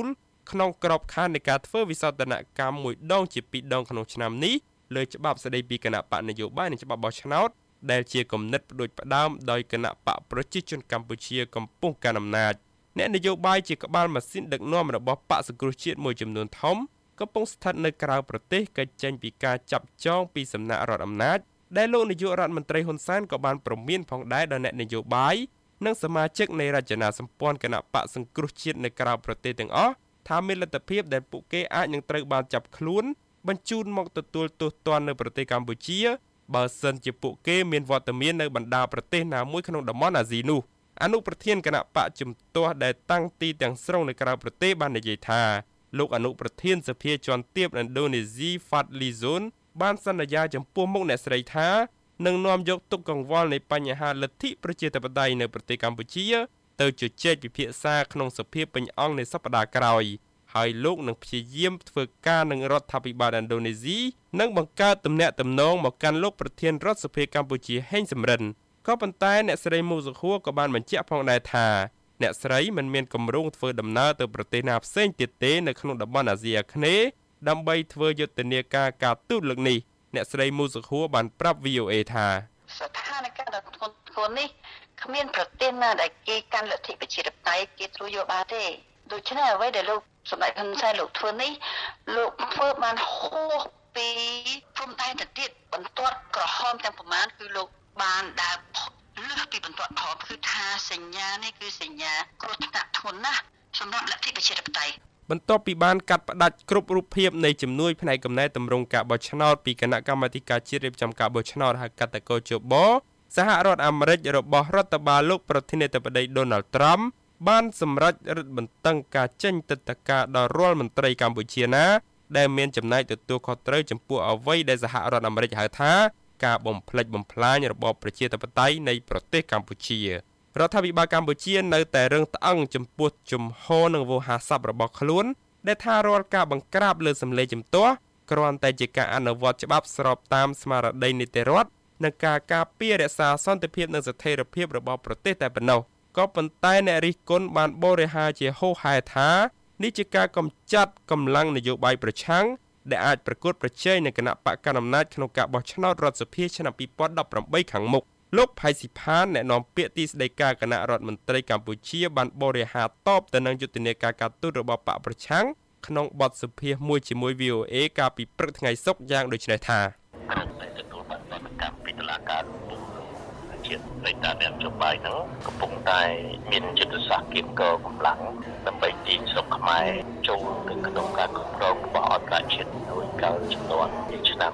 ក្នុងក្របខ័ណ្ឌនៃការធ្វើវិសោធនកម្មមួយដងជា2ដងក្នុងឆ្នាំនេះលើច្បាប់ស្តីពីគណៈបកនយោបាយនិងច្បាប់បោះឆ្នោតដែលជាគំនិតផ្ដួចផ្ដើមដោយគណៈបកប្រជាជនកម្ពុជាកំពុងកាន់អំណាចអ្នកនយោបាយជាក្បាលម៉ាស៊ីនដឹកនាំរបស់បកសង្គ្រោះជាតិមួយចំនួនធំកំពុងស្ថិតនៅក្រៅប្រទេសកិច្ចចេញពីការចាប់ចងពីសំណាក់រដ្ឋអំណាចដែលលោកនាយករដ្ឋមន្ត្រីហ៊ុនសែនក៏បានព្រមានផងដែរដល់អ្នកនយោបាយនិងសមាជិកនៃរចនាសម្ព័ន្ធគណៈបកសង្គ្រោះជាតិនៅក្រៅប្រទេសទាំងអស់ថាមានលទ្ធភាពដែលពួកគេអាចនឹងត្រូវបានចាប់ខ្លួនបញ្ជូនមកទទួលទោសទណ្ឌនៅប្រទេសកម្ពុជាបើសិនជាពួកគេមានវត្តមាននៅបណ្ដាប្រទេសណាមួយក្នុងតំបន់អាស៊ីនោះអនុប្រធានគណៈបកជំទាស់ដែលតាំងទីទាំងស្រុងនៅក្រៅប្រទេសបាននិយាយថាលោកអនុប្រធានសភាជាន់ទាបឥណ្ឌូនេស៊ី Fadly Zon បានសន្យាចំពោះមុខអ្នកស្រីថានឹងនាំយកទុកកង្វល់នៃបញ្ហាលទ្ធិប្រជាធិបតេយ្យនៅប្រទេសកម្ពុជាទៅជជែកពិភាក្សាក្នុងសភាពេញអង្គនៅសប្តាហ៍ក្រោយហើយលោកនឹងព្យាយាមធ្វើការនឹងរដ្ឋាភិបាលឥណ្ឌូនេស៊ីនិងបង្កើតទំនាក់ទំនងមកកាន់លោកប្រធានរដ្ឋសភាកម្ពុជាហេងសំរិនក៏ប៉ុន្តែអ្នកស្រីមូសុខួរក៏បានបញ្ជាក់ផងដែរថាអ្នកស្រីមិនមានគម្រោងធ្វើដំណើរទៅប្រទេសណាផ្សេងទៀតទេនៅក្នុងតំបន់អាស៊ីអាគ្នេយ៍ដើម្បីធ្វើយុទ្ធនាការការទូតលើកនេះអ្នកស្រីមូសុខួរបានប្រាប់ VOA ថាស្ថានភាពដ៏ធ្ងន់ធ្ងរនេះគ្មានប្រទេសណាដែលគេកាន់លទ្ធិប្រជាធិបតេយ្យគេទទួលយកបានទេដូច្នេះអ្វីដែលលោកសម្ដេចហ៊ុនសែនលោកធ្វើនេះលោកធ្វើបានហួសពីព្រំដែនទៅទៀតបន្ទាត់ក្រហមទាំងប្រមាណគឺលោកបានដើរលើសពីបន្ទាត់ក្រហមគឺថាសញ្ញានេះគឺសញ្ញាគ្រោះថ្នាក់ធ្ងន់ណាស់សម្រាប់លទ្ធិប្រជាធិបតេយ្យបន្ទាប់ពីបានកាត់ផ្តាច់គ្រប់រូបភាពនៃជំនួយផ្នែកកំណែតម្រង់ការបោះឆ្នោតពីគណៈកម្មាធិការជាតិរៀបចំការបោះឆ្នោតហៅកាត់តកោជបសហរដ្ឋអាមេរិករបស់រដ្ឋបាលលោកប្រធានាធិបតី Donald Trump បានសម្រេចរឹតបន្តឹងការចេញទិដ្ឋាការដល់រាល់មន្ត្រីកម្ពុជាណាដែលមានចំណាយទទួលខុសត្រូវចំពោះអ្វីដែលសហរដ្ឋអាមេរិកហៅថាការបំផ្លិចបំផ្លាញរបបប្រជាធិបតេយ្យនៃប្រទេសកម្ពុជារដ្ឋាភិបាលកម្ពុជានៅតែរឹងត្អឹងចំពោះជំហរនិងវោហារស័ព្ទរបស់ខ្លួនដែលថារាល់ការបង្ក្រាបលើសម្លេងជំទាស់គ្រាន់តែជាការអនុវត្តច្បាប់ស្របតាមស្មារតីនីតិរដ្ឋនិងការការពាររក្សាសន្តិភាពនិងស្ថិរភាពរបស់ប្រទេសតែប៉ុណ្ណោះក៏ប៉ុន្តែអ្នករិះគន់បានបរិហាជាហូរហែថានេះជាការកំចាត់កម្លាំងនយោបាយប្រឆាំងដែលអាចប្រកួតប្រជែងនឹងគណៈបកកណ្ដាលអំណាចក្នុងការបោះឆ្នោតរដ្ឋសភាឆ្នាំ2018ខាងមុខលោកផៃស៊ីផានអ្នកនាំពាក្យទីស្តីការគណៈរដ្ឋមន្ត្រីកម្ពុជាបានបរិហាតបទៅនឹងយុទ្ធនាការការទូតរបស់បកប្រឆាំងក្នុងបទសម្ភាសន៍មួយជាមួយ VOA កាលពីព្រឹកថ្ងៃសុក្រយ៉ាងដូចនេះថាទទួលបានកម្មពីតុលាការជាតិនៃតាមនយោបាយហ្នឹងកំពុងតែមានយុទ្ធសាស្ត្រគៀបកកម្លាំងដើម្បីទាញស្រុកខ្មែរចូលទៅក្នុងការគ្រប់គ្រងរបស់អន្តរជាតិដោយកាលចំនួនឆ្នាំ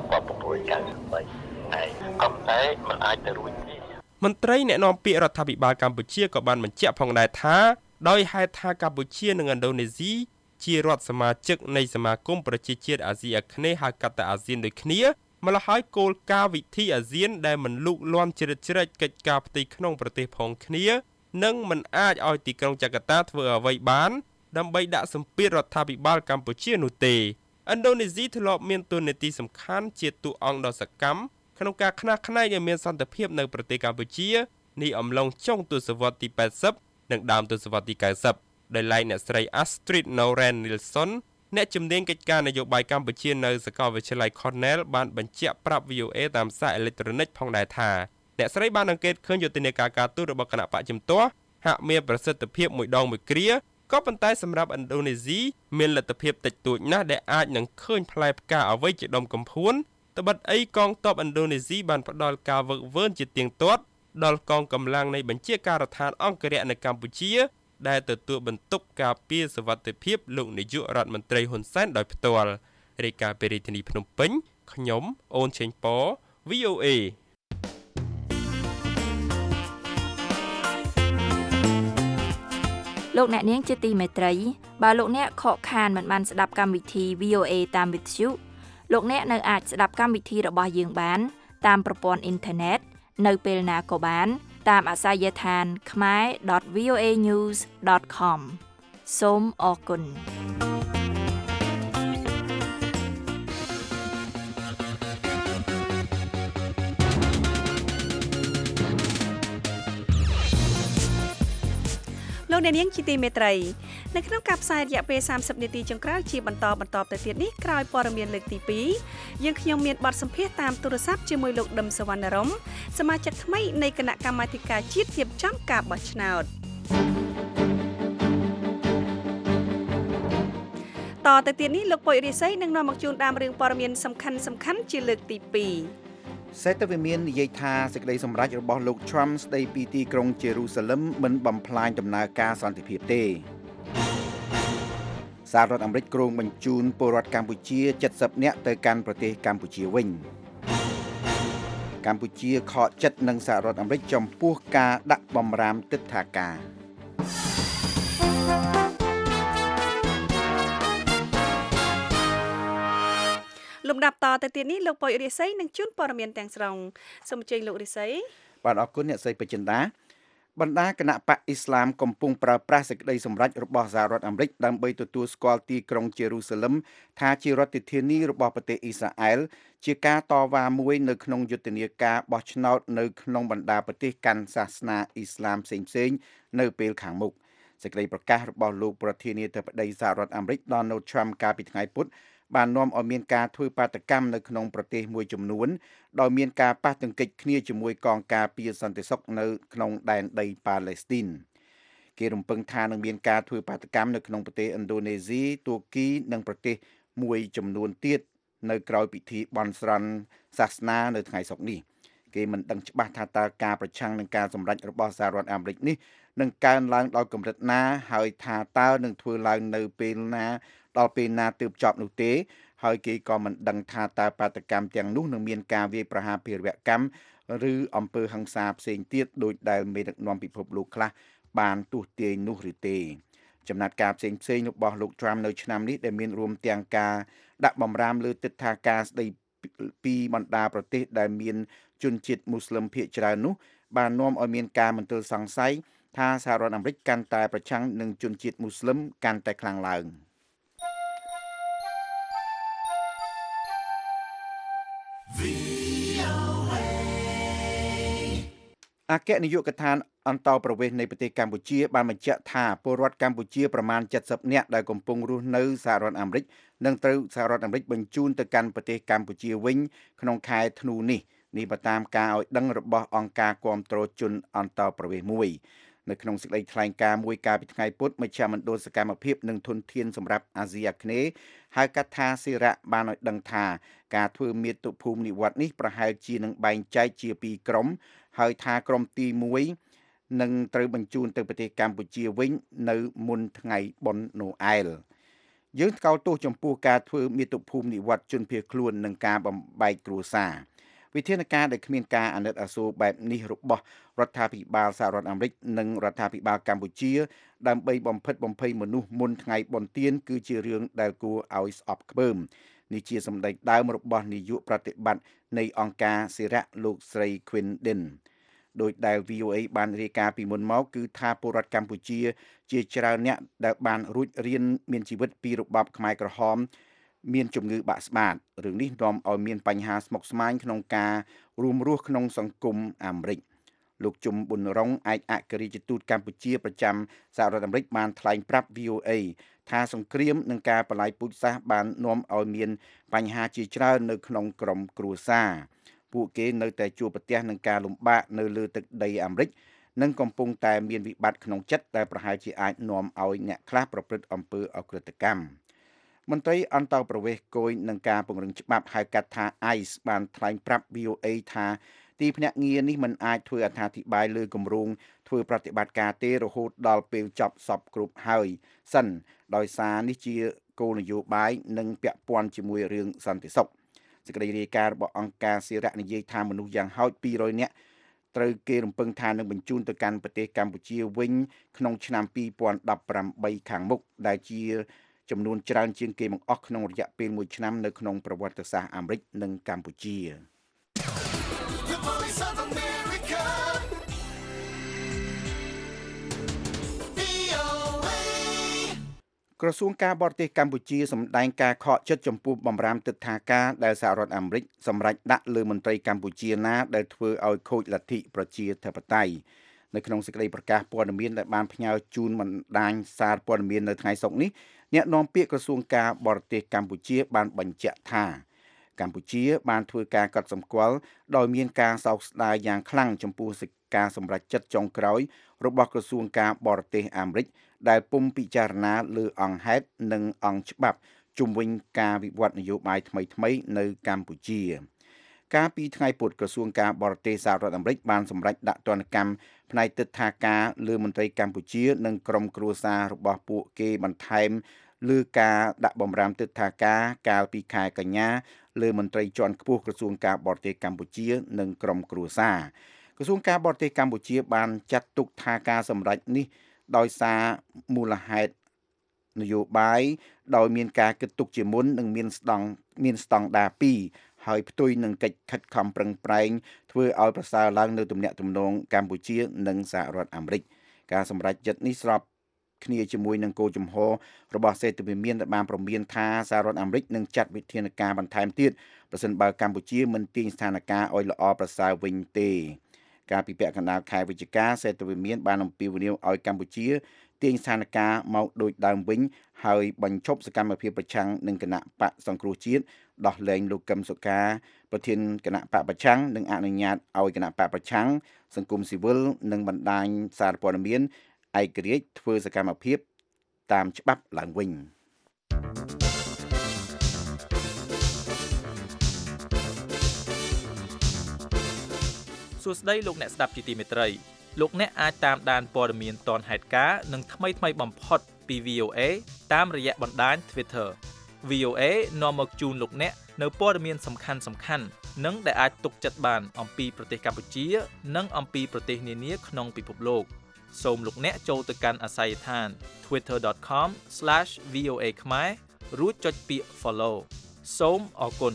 1993ហើយក៏តែមិនអាចទៅរួចទេមន្ត្រីអ្នកនាំពាក្យរដ្ឋាភិបាលកម្ពុជាក៏បានបញ្ជាក់ផងដែរថាដោយហេតុថាកម្ពុជានិងឥណ្ឌូនេស៊ីជារដ្ឋសមាជិកនៃសមាគមប្រជាជាតិអាស៊ីអាគ្នេយ៍ហៅកាត់ថាអាស៊ានដូចគ្នាម្ល៉េះហើយគោលការណ៍វិធីអាស៊ានដែលមិនលូកលាន់ជ្រៀតជ្រែកកិច្ចការផ្ទៃក្នុងប្រទេសផងគ្នានិងមិនអាចឲ្យទីក្រុងចាកាតាធ្វើអ្វីបានដើម្បីដាក់សម្ពាធរដ្ឋាភិបាលកម្ពុជានោះទេឥណ្ឌូនេស៊ីធ្លាប់មានតួនាទីសំខាន់ជាតួអង្គដ៏សកម្មក្នុងការខ្នះខ្នែងឲ្យមានសន្តិភាពនៅប្រទេសកម្ពុជានេះអំឡុងចុងទសវត្សរ៍ទី80និងដើមទសវត្សរ៍ទី90ដោយឡែកអ្នកស្រី Astrid Noren Nilsson អ្នកជំនាញកិច្ចការនយោបាយកម្ពុជានៅសាកលវិទ្យាល័យ Cornell បានបញ្ជាក់ប្រាប់ VOA តាមសារអេឡិចត្រូនិកផងដែរថាអ្នកស្រីបានអង្កេតឃើញយុទ្ធនាការការទូតរបស់គណៈបកជំទាស់ហាក់មានប្រសិទ្ធភាពមួយដងមួយគ្រាក៏ប៉ុន្តែសម្រាប់ឥណ្ឌូនេស៊ីមានលទ្ធភាពតិចតួចណាស់ដែលអាចនឹងឃើញផ្លែផ្កាអ្វីជាដុំកំភួនត្បិតអីកងទ័ពឥណ្ឌូនេស៊ីបានផ្ដល់ការវឹកវើជាទៀងទាត់ដល់កងកម្លាំងនៃបញ្ជាការដ្ឋានអង្គរៈនៅកម្ពុជាដែលទទួលបន្ទុកការពារសុវត្ថិភាពលោកនាយករដ្ឋមន្ត្រីហ៊ុនសែនដោយផ្ទាល់រាយការណ៍ពីរាជធានីភ្នំពេញខ្ញុំអូនឆេងប៉ VOA លោកអ្នកនាងជាទីមេត្រីបើលោកអ្នកខកខានមិនបានស្ដាប់កម្មវិធី VOA តាមវិទ្យុលោកអ្នកនៅអាចស្ដាប់កម្មវិធីរបស់យើងបានតាមប្រព័ន្ធអ៊ីនធឺណិតនៅពេលណាក៏បានតាមអាសយដ្ឋាន khmer.voanews.com សូមអរគុណលោកលោកអ្នកនាងជាទីមេត្រីនៅក្នុងការផ្សាយរយៈពេល30នាទីចុងក្រោយជាបន្តទៅទៀតនេះក្រោយព័ត៌មានលើកទី2យើងខ្ញុំមានបទសម្ភាសន៍តាមទូរស័ព្ទជាមួយលោកដឹមសវណ្ណរមសមាជិកថ្មីនៃគណៈកម្មាធិការជាតិរៀបចំការបោះឆ្នោតតទៅទៀតនេះលោកពុយរិស័យនឹងនាំមកជូនតាមរឿងព័ត៌មានសំខាន់ជាលើកទី2 សេតវិមាននិយាយថាសេចក្តីសម្រេចរបស់លោក Trump ស្តីពីទីក្រុង Jerusalem មិនបំផ្លាញដំណើរការសន្តិភាពទេសហរដ្ឋអាមេរិកគ្រោងបញ្ជូនពលរដ្ឋកម្ពុជា70នាក់ទៅកាន់ប្រទេសកម្ពុជាវិញកម្ពុជាខកចិត្តនឹងសហរដ្ឋអាមេរិកចំពោះការដាក់បំរាមទិដ្ឋាការលំដាប់តទៅទៀតនេះលោកពុយរិស័យនឹងជូនព័ត៌មានទាំងស្រុងសូមអញ្ជើញលោករិស័យបាទអរគុណអ្នកស្រីបចិន្តាបណ្ដាគណៈបកអ៊ីស្លាមកំពុងប្រើប្រាស់សេចក្តីសម្រេចរបស់សហរដ្ឋអាមេរិកដើម្បីទទួលស្គាល់ទីក្រុងជេរូសាឡឹមថាជារដ្ឋធានីរបស់ប្រទេសអ៊ីស្រាអែលជាការតវ៉ាមួយនៅក្នុងយុទ្ធនាការបោះឆ្នោតនៅក្នុងបណ្ដាប្រទេសកាន់សាសនាអ៊ីស្លាមផ្សេងៗនៅពេលខាងមុខសេចក្តីប្រកាសរបស់លោកប្រធានាធិបតីសហរដ្ឋអាមេរិក Donald Trump កាលពីថ្ងៃពុធបាននាំឲ្យមានការធ្វើបាតកម្មនៅក្នុងប្រទេសមួយចំនួនដោយមានការប៉ះទង្គិចគ្នាជាមួយកងការពារសន្តិសុខនៅក្នុងដែនដីប៉ាឡេស្ទីនគេរំពឹងថានឹងមានការធ្វើបាតកម្មនៅក្នុងប្រទេសឥណ្ឌូនេស៊ីទួរគីនិងប្រទេសមួយចំនួនទៀតនៅក្រៅពិធីបន់ស្រន់សាសនានៅថ្ងៃសុក្រនេះគេមិនដឹងច្បាស់ថាតើការប្រឆាំងនឹងការសម្រេចរបស់សហរដ្ឋអាមេរិកនេះនឹងកើនឡើងដល់កម្រិតណាហើយថាតើនឹងធ្វើឡើងនៅពេលណាដល់ពេលណាទើបចប់នោះទេហើយគេក៏មិនដឹងថាតើបាតកម្មទាំងនោះនឹងមានការវាយប្រហារភេរវកម្មឬអំពើហិង្សាផ្សេងទៀតដោយដែលមេដឹកនាំពិភពលោកខ្លះបានទស្សទាយនោះឬទេចំណាត់ការផ្សេងរបស់លោក Trump នៅឆ្នាំនេះដែលមានរួមទាំងការដាក់បំរាមលើទិដ្ឋាការស្ដីពីបណ្ដាប្រទេសដែលមានជនជាតិមូស្លឹមភាគច្រើននោះបាននាំឲ្យមានការមន្ទិលសង្ស័យថាសហរដ្ឋអាមេរិកកាន់តែប្រឆាំងនឹងជនជាតិមូស្លឹមកាន់តែខ្លាំងឡើងអគ្គនាយកដ្ឋានអន្តរប្រវេសន៍នៃប្រទេសកម្ពុជាបានបញ្ជាក់ថាពលរដ្ឋកម្ពុជាប្រមាណ70នាក់ដែលកំពុងរស់នៅសហរដ្ឋអាមេរិកនឹងត្រូវសហរដ្ឋអាមេរិកបញ្ជូនទៅកាន់ប្រទេសកម្ពុជាវិញក្នុងខែធ្នូនេះបើតាមការឲ្យដឹងរបស់អង្គការគាំទ្រជនអន្តរប្រវេសន៍មួយនៅក្នុងសេចក្តីថ្លែងការណ៍មួយកាលពីថ្ងៃពុធមជ្ឈមណ្ឌលសកម្មភាពនិងធនធានសម្រាប់អាស៊ីអាគ្នេយ៍ហៅកាត់ថាសេរៈបានឲ្យដឹងថាការធ្វើមាតុភូមិនិវត្តន៍នេះប្រហែលជានឹងបែងចែកជាពីរក្រុមហើយថាក្រុមទី1នឹងត្រូវបញ្ជូនទៅប្រទេសកម្ពុជាវិញនៅមុនថ្ងៃបុណ្យណូអែលយើងថ្កោលទោសចំពោះការធ្វើមាតុភូមិនិវត្តន៍ជនភៀសខ្លួននិងការបំបែកគ្រួសារវិធានការដែលគ្មានការអាណិតអាសូរបែបនេះរបស់រដ្ឋាភិបាលសហរដ្ឋអាមេរិកនិងរដ្ឋាភិបាលកម្ពុជាដើម្បីបំផិតបំភ័យមនុស្សមុនថ្ងៃបុណ្យទានគឺជារឿងដែលគួរឲ្យស្អប់ខ្ពើមនេះជាសម្ដីដើមរបស់នាយកប្រតិបត្តិនៃអង្គការសេរៈលោកស្រី Quinn Din ដោយដែល VOA បានរាយការណ៍ពីមុនមកគឺថាពលរដ្ឋកម្ពុជាជាច្រើនអ្នកដែលបានរួចរៀនមានជីវិតពីរបបខ្មែរក្រហមមានជំងឺបាក់ស្បាតរឿងនេះនាំឲ្យមានបញ្ហាស្មុគស្មាញក្នុងការរួមរស់ក្នុងសង្គមអាមេរិកលោកជុំប៊ុនរងឯកអគ្គរដ្ឋទូតកម្ពុជាប្រចាំសហរដ្ឋអាមេរិកបានថ្លែងប្រាប់ VOA ថាសង្គ្រាមនិងការបលាយពូជសាសន៍បាននាំឲ្យមានបញ្ហាជាច្រើននៅក្នុងក្រុមគ្រួសារពួកគេនៅតែជួបប្រទះនឹងការលំបាកនៅលើទឹកដីអាមេរិកនិងកំពុងតែមានវិបត្តិក្នុងចិត្តដែលប្រហែលជាអាចនាំឲ្យអ្នកខ្លះប្រព្រឹត្តអំពើអក្រិតកម្មមន្ត្រីអន្តរប្រវេសន៍គយនឹងការពង្រឹងច្បាប់ហៅកាត់ថា ICE បានថ្លែងប្រាប់ VOA ថាទីភ្នាក់ងារនេះមិនអាចធ្វើអត្ថាធិប្បាយលើគម្រោងធ្វើប្រតិបត្តិការទេរហូតដល់ពេលចប់សពគ្រប់ហើយសិនដោយសារនេះជាគោលនយោបាយនិងពាក់ព័ន្ធជាមួយរឿងសន្តិសុខសេចក្តីរាយការណ៍របស់អង្គការសេរៈនិយាយថាមនុស្សយ៉ាងហោច200នាក់ត្រូវគេរំពឹងថានឹងបញ្ជូនទៅកាន់ប្រទេសកម្ពុជាវិញក្នុងឆ្នាំ2018ខាងមុខដែលជាចំនួនច្រើនជាងគេបង្អស់ក្នុងរយៈពេល1ឆ្នាំនៅក្នុងប្រវត្តិសាស្ត្រអាមេរិកនិងកម្ពុជាក្រសួងការបរទេសកម្ពុជាសម្ដែងការខកចិត្តចំពោះបម្រាមទិដ្ឋាការដែលសហរដ្ឋអាមេរិកសម្រេចដាក់លើមន្ត្រីកម្ពុជាណាដែលធ្វើឲ្យខូចលទ្ធិប្រជាធិបតេយ្យនៅក្នុងសេចក្តីប្រកាសព័ត៌មានដែលបានផ្ញើជូនបណ្ដាញសារព័ត៌មាននៅថ្ងៃសុក្រនេះអ្នកនាំពាក្យក្រសួងការបរទេសកម្ពុជាបានបញ្ជាក់ថាកម្ពុជាបានធ្វើការកត់សម្គាល់ដោយមានការសោកស្ដាយយ៉ាងខ្លាំងចំពោះការសម្រេចចិត្តចុងក្រោយរបស់ក្រសួងការបរទេសអាមេរិកដែលពុំពិចារណាលើអង្គហេតុនិងអង្គច្បាប់ជុំវិញការវិវត្តនយោបាយថ្មីៗនៅកម្ពុជាកាលពីថ្ងៃពុធក្រសួងការបរទេសសហរដ្ឋអាមេរិកបានសម្រេចដាក់ទណ្ឌកម្មផ្នែកទិដ្ឋាការលើមន្ត្រីកម្ពុជានិងក្រុមគ្រួសាររបស់ពួកគេបន្ថែមលើការដាក់បម្រាមទិដ្ឋាការកាលពីខែកញ្ញាលើមន្ត្រីជាន់ខ្ពស់ក្រសួងការបរទេសកម្ពុជានិងក្រុមគ្រួសារក្រសួងការបរទេសកម្ពុជាបានចាត់ទុកថាការសម្រេចនេះដោយសារមូលហេតុនយោបាយដោយមានការគិតទុកជាមុននិងមានស្តង់ដារ2ហើយផ្ទុយនឹងកិច្ចខិតខំប្រឹងប្រែងធ្វើឲ្យប្រសើរឡើងនៅទំនាក់ទំនងកម្ពុជានិងសហរដ្ឋអាមេរិកការសម្រេចចិត្តនេះស្របគ្នាជាមួយនឹងគោលជំហររបស់សេដ្ឋវិមានដែលបានព្រមានថាសហរដ្ឋអាមេរិកនឹងចាត់វិធានការបន្ថែមទៀតប្រសិនបើកម្ពុជាមិនទាញស្ថានភាពឲ្យល្អប្រសើរវិញទេការពីពាក់កណ្ដាលខែវិច្ឆិកាសេដ្ឋវិមានបានអំពាវនាវឲ្យកម្ពុជាទាញស្ថានភាពមកដូចដើមវិញហើយបញ្ឈប់សកម្មភាពប្រឆាំងនឹងគណៈបកសង្គ្រោះជាតិដោះលែងលោកកឹមសុខាប្រធានគណៈបកប្រឆាំងនិងអនុញ្ញាតឲ្យគណៈបកប្រឆាំងសង្គមស៊ីវិលនិងបណ្ដាញសារព័ត៌មានឯករាជ្យធ្វើសកម្មភាពតាមច្បាប់ឡើងវិញសួស្តីលោកអ្នកស្ដាប់ជាទីមេត្រីលោកអ្នកអាចតាមដានព័ត៌មានទាន់ហេតុការណ៍និងថ្មីបំផុតពី VOA តាមរយៈបណ្ដាញ Twitter VOA នាំមកជូនលោកអ្នកនៅព័ត៌មានសំខាន់និងដែលអាចទុកចិត្តបានអំពីប្រទេសកម្ពុជានិងអំពីប្រទេសនានាក្នុងពិភពលោកសូមលោកអ្នកចូលទៅកាន់អាសយដ្ឋាន twitter.com/voa ខ្មែររួចចុចពាក្យ follow សូមអរគុណ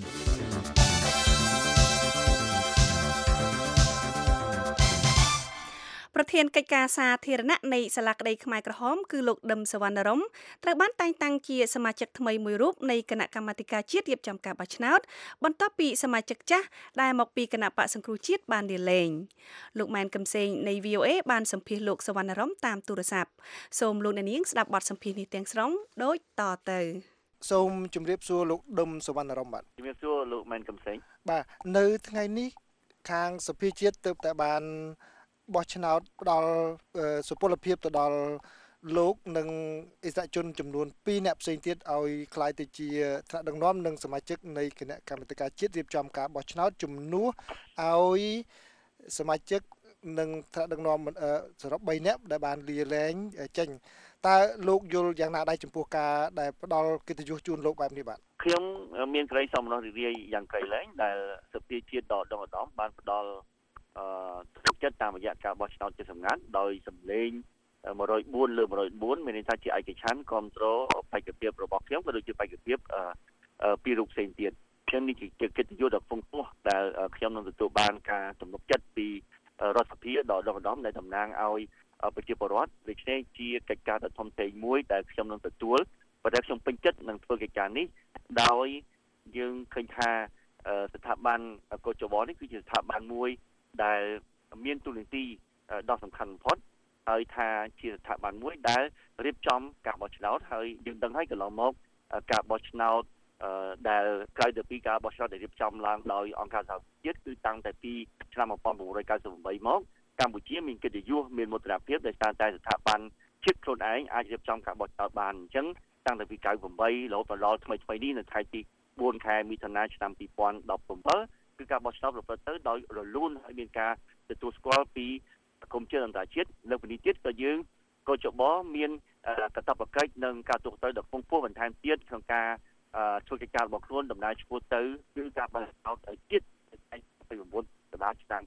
ប្រធានកិច្ចការសាធារណៈនៃសាលាក្តីខ្មែរក្រហមគឺលោកដឹមសវណ្ណរមត្រូវបានតែងតាំងជាសមាជិកថ្មីមួយរូបនៃគណៈកម្មាធិការជាតិរៀបចំការបោះឆ្នោតបន្ទាប់ពីសមាជិកចាស់ដែលមកពីគណៈបកសង្គ្រោះជាតិបានលាលែងលោកម៉ែនកឹមសេងនៃ VOA បានសម្ភាសលោកសវណ្ណរមតាមទូរស័ព្ទសូមលោកអ្នកនាងស្ដាប់បទសម្ភាសនេះទាំងស្រុងដូចតទៅសូមជម្រាបសួរលោកដឹមសវណ្ណរមបាទជម្រាបសួរលោកម៉ែនកឹមសេងបាទនៅថ្ងៃនេះខាងសភាជាតិទើបតែបានបោះឆ្នោតផ្ដល់សុពលភាពទៅដល់លោកនិងអិសរាជជនចំនួន2អ្នកផ្សេងទៀតឲ្យក្លាយទៅជាថ្នាក់ដឹកនាំនិងសមាជិកនៃគណៈកម្មាធិការជាតិរៀបចំការបោះឆ្នោតជំនួសឲ្យសមាជិកនិងថ្នាក់ដឹកនាំសរុប3អ្នកដែលបានលាលែងចេញតើលោកយល់យ៉ាងណាដែរចំពោះការដែលផ្ដល់កិត្តិយសជូនលោកបែបនេះបាទខ្ញុំមានក្តីសោមនស្សរីករាយយ៉ាងក្រៃលែងដែលសភាជាតិដកដងឧត្តមបានផ្ដល់ទឹកចិត្តតាមរយៈការបោះឆ្នោតជាសម្ងាត់ដោយសម្លេង104លើ104មានន័យថាជាឯកច្ឆន្ទគ្រប់គ្រងបេក្ខភាពរបស់ខ្ញុំក៏ដូចជាបេក្ខភាពពីរូបផ្សេងទៀតខ្ញុំនេះជាកិត្តិយសដ៏ខ្ពង់ខ្ពស់ដែលខ្ញុំនឹងទទួលបានការទំនុកចិត្តពីរដ្ឋសភាដកដងឧត្តមដែលតំណាងឲ្យប្រជាពលរដ្ឋដូច្នេះជាកិច្ចការដ៏ធំធេងមួយដែលខ្ញុំនឹងទទួលប៉ុន្តែខ្ញុំពេញចិត្តនឹងធ្វើកិច្ចការនេះដោយយើងឃើញថាស្ថាប័នកោជបនេះគឺជាស្ថាប័នមួយដែលមានទូនាទីដ៏សំខាន់បំផុតហើយថាជាស្ថាប័នមួយដែលរៀបចំការបោះឆ្នោតហើយយើងដឹងហើយកន្លងមកការបោះឆ្នោតដែលក្រោយពីការបោះឆ្នោតដែលរៀបចំឡើងដោយអង្គការសហប្រជាជាតិគឺតាំងតែពីឆ្នាំ1998មកកម្ពុជាមានកិត្តិយសមានមោទនភាពដែលតែស្ថាប័នជាតិខ្លួនឯងអាចរៀបចំការបោះឆ្នោតបានអញ្ចឹងតាំងតែពី98រហូតដល់ថ្មីនេះនៅថ្ងៃទី4ខែមិថុនាឆ្នាំ2017គឺការបោះឆ្នោតប្រព្រឹត្តទៅដោយរលូនហើយមានការទទួលស្គាល់ពីក្រមជាតិអន្តរជាតិលើពីនេះទៀតក៏យើងក៏ចបមានកាតព្វកិច្ចនិងការទូទៅដល់ខ្ពង់ខ្ពស់បន្ថែមទៀតក្នុងការធ្វើកិច្ចការរបស់ខ្លួនដំណើរឆ្ពោះទៅគឺការបោះឆ្នោតទៀតថ្ងៃ29កក្កដាឆ្នាំ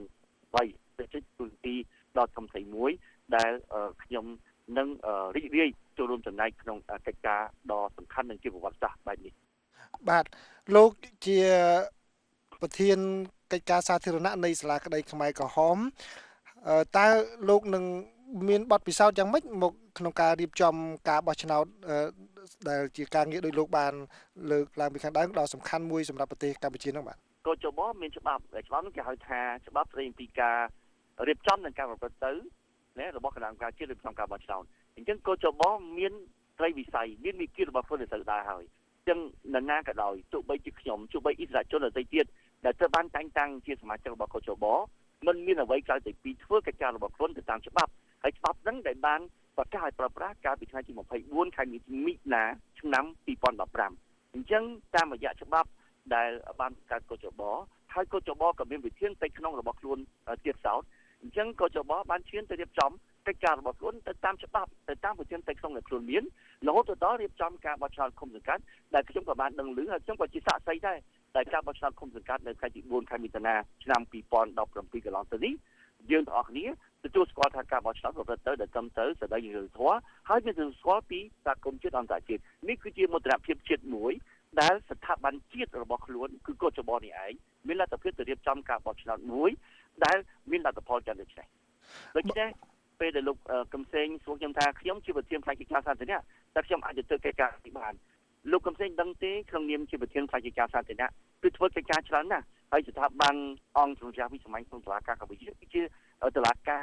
2003ទៅជាទូទីដ៏ធំធេងមួយដែលខ្ញុំនឹងរីករាយចូលរួមចំណែកក្នុងកិច្ចការដ៏សំខាន់និងជាប្រវត្តិសាស្ត្របែបនេះបាទលោកជាប្រធានកិច្ចការសាធារណៈនៃសាលាក្តីខ្មែរក្រហមតើលោកនឹងមានបទពិសោធន៍យ៉ាងម៉េចមកក្នុងការរៀបចំការបោះឆ្នោតដែលជាការងារដោយលោកបានលើកឡើងពីខាងដើមដ៏សំខាន់មួយសម្រាប់ប្រទេសកម្ពុជានោះបាទកោជបមានច្បាប់នោះគេហៅថាច្បាប់ស្តីពីការរៀបចំនឹងការប្រព្រឹត្តទៅណារបស់គណៈកម្មការជាតិរៀបចំការបោះឆ្នោតអញ្ចឹងកោចបមានត្រីវិស័យមានវិគិតរបស់ខ្លួនទៅដែរហើយអញ្ចឹងនរណាក៏ដោយទោះបីជាខ្ញុំទោះបីអិសរាជជនដទៃទៀតដែលត្រូវបានតែងតាំងជាសមាជិករបស់កោចបមិនមានអ្វីក្រៅពីធ្វើកិច្ចការរបស់ខ្លួនទៅតាមច្បាប់ហើយច្បាប់ហ្នឹងដែលបានប្រកាសឲ្យប្រើប្រាស់កាលពីថ្ងៃទី24ខែមិថុនាឆ្នាំ2015អញ្ចឹងតាមរយៈច្បាប់ដែលបានបង្កើតកោចបហើយកោចបក៏មានវិធានផ្ទៃក្នុងរបស់ខ្លួនទៀតសោតអញ្ចឹងកោចបបានឈានទៅរៀបចំកិច្ចការរបស់ខ្លួនទៅតាមច្បាប់ទៅតាមវិធានផ្ទៃក្នុងដែលខ្លួនមានរហូតដល់រៀបចំការបោះឆ្នោតឃុំសង្កាត់ដែលខ្ញុំក៏បានដឹងឮហើយខ្ញុំក៏ជាសាក្សីដែរដែលការបោះឆ្នោតឃុំសង្កាត់នៅថ្ងៃទី4ខែមិថុនាឆ្នាំ2017កន្លងទៅនេះយើងទាំងអស់គ្នាទទួលស្គាល់ថាការបោះឆ្នោតប្រព្រឹត្តទៅដោយត្រឹមត្រូវសេរីយុត្តិធម៌ហើយយើងទទួលស្គាល់ពីសហគមន៍ជាតិអន្តរជាតិនេះគឺជាមោទនភាពជាតិមួយដែលស្ថាប័នជាតិរបស់ខ្លួនគឺកោចបនេះឯងមានលទ្ធភាពទៅរៀបចំការបោះឆ្នោតមួយដែលមានលទ្ធផលយ៉ាងដូចនេះដូច្នេះពេលដែលលោកកឹមសេងសួរខ្ញុំថាខ្ញុំជាប្រធានផ្នែកកិច្ចការសាធារណៈតែខ្ញុំអាចទៅធ្វើកិច្ចការនេះបានលោកកឹមសេងដឹងទេក្នុងនាមជាប្រធានផ្នែកកិច្ចការសាធារណៈគឺធ្វើកិច្ចការច្រើនណាស់ហើយស្ថាប័នអង្គជំនះវិសម័យក្នុងតុលាការកម្ពុជាគឺជាតុលាការ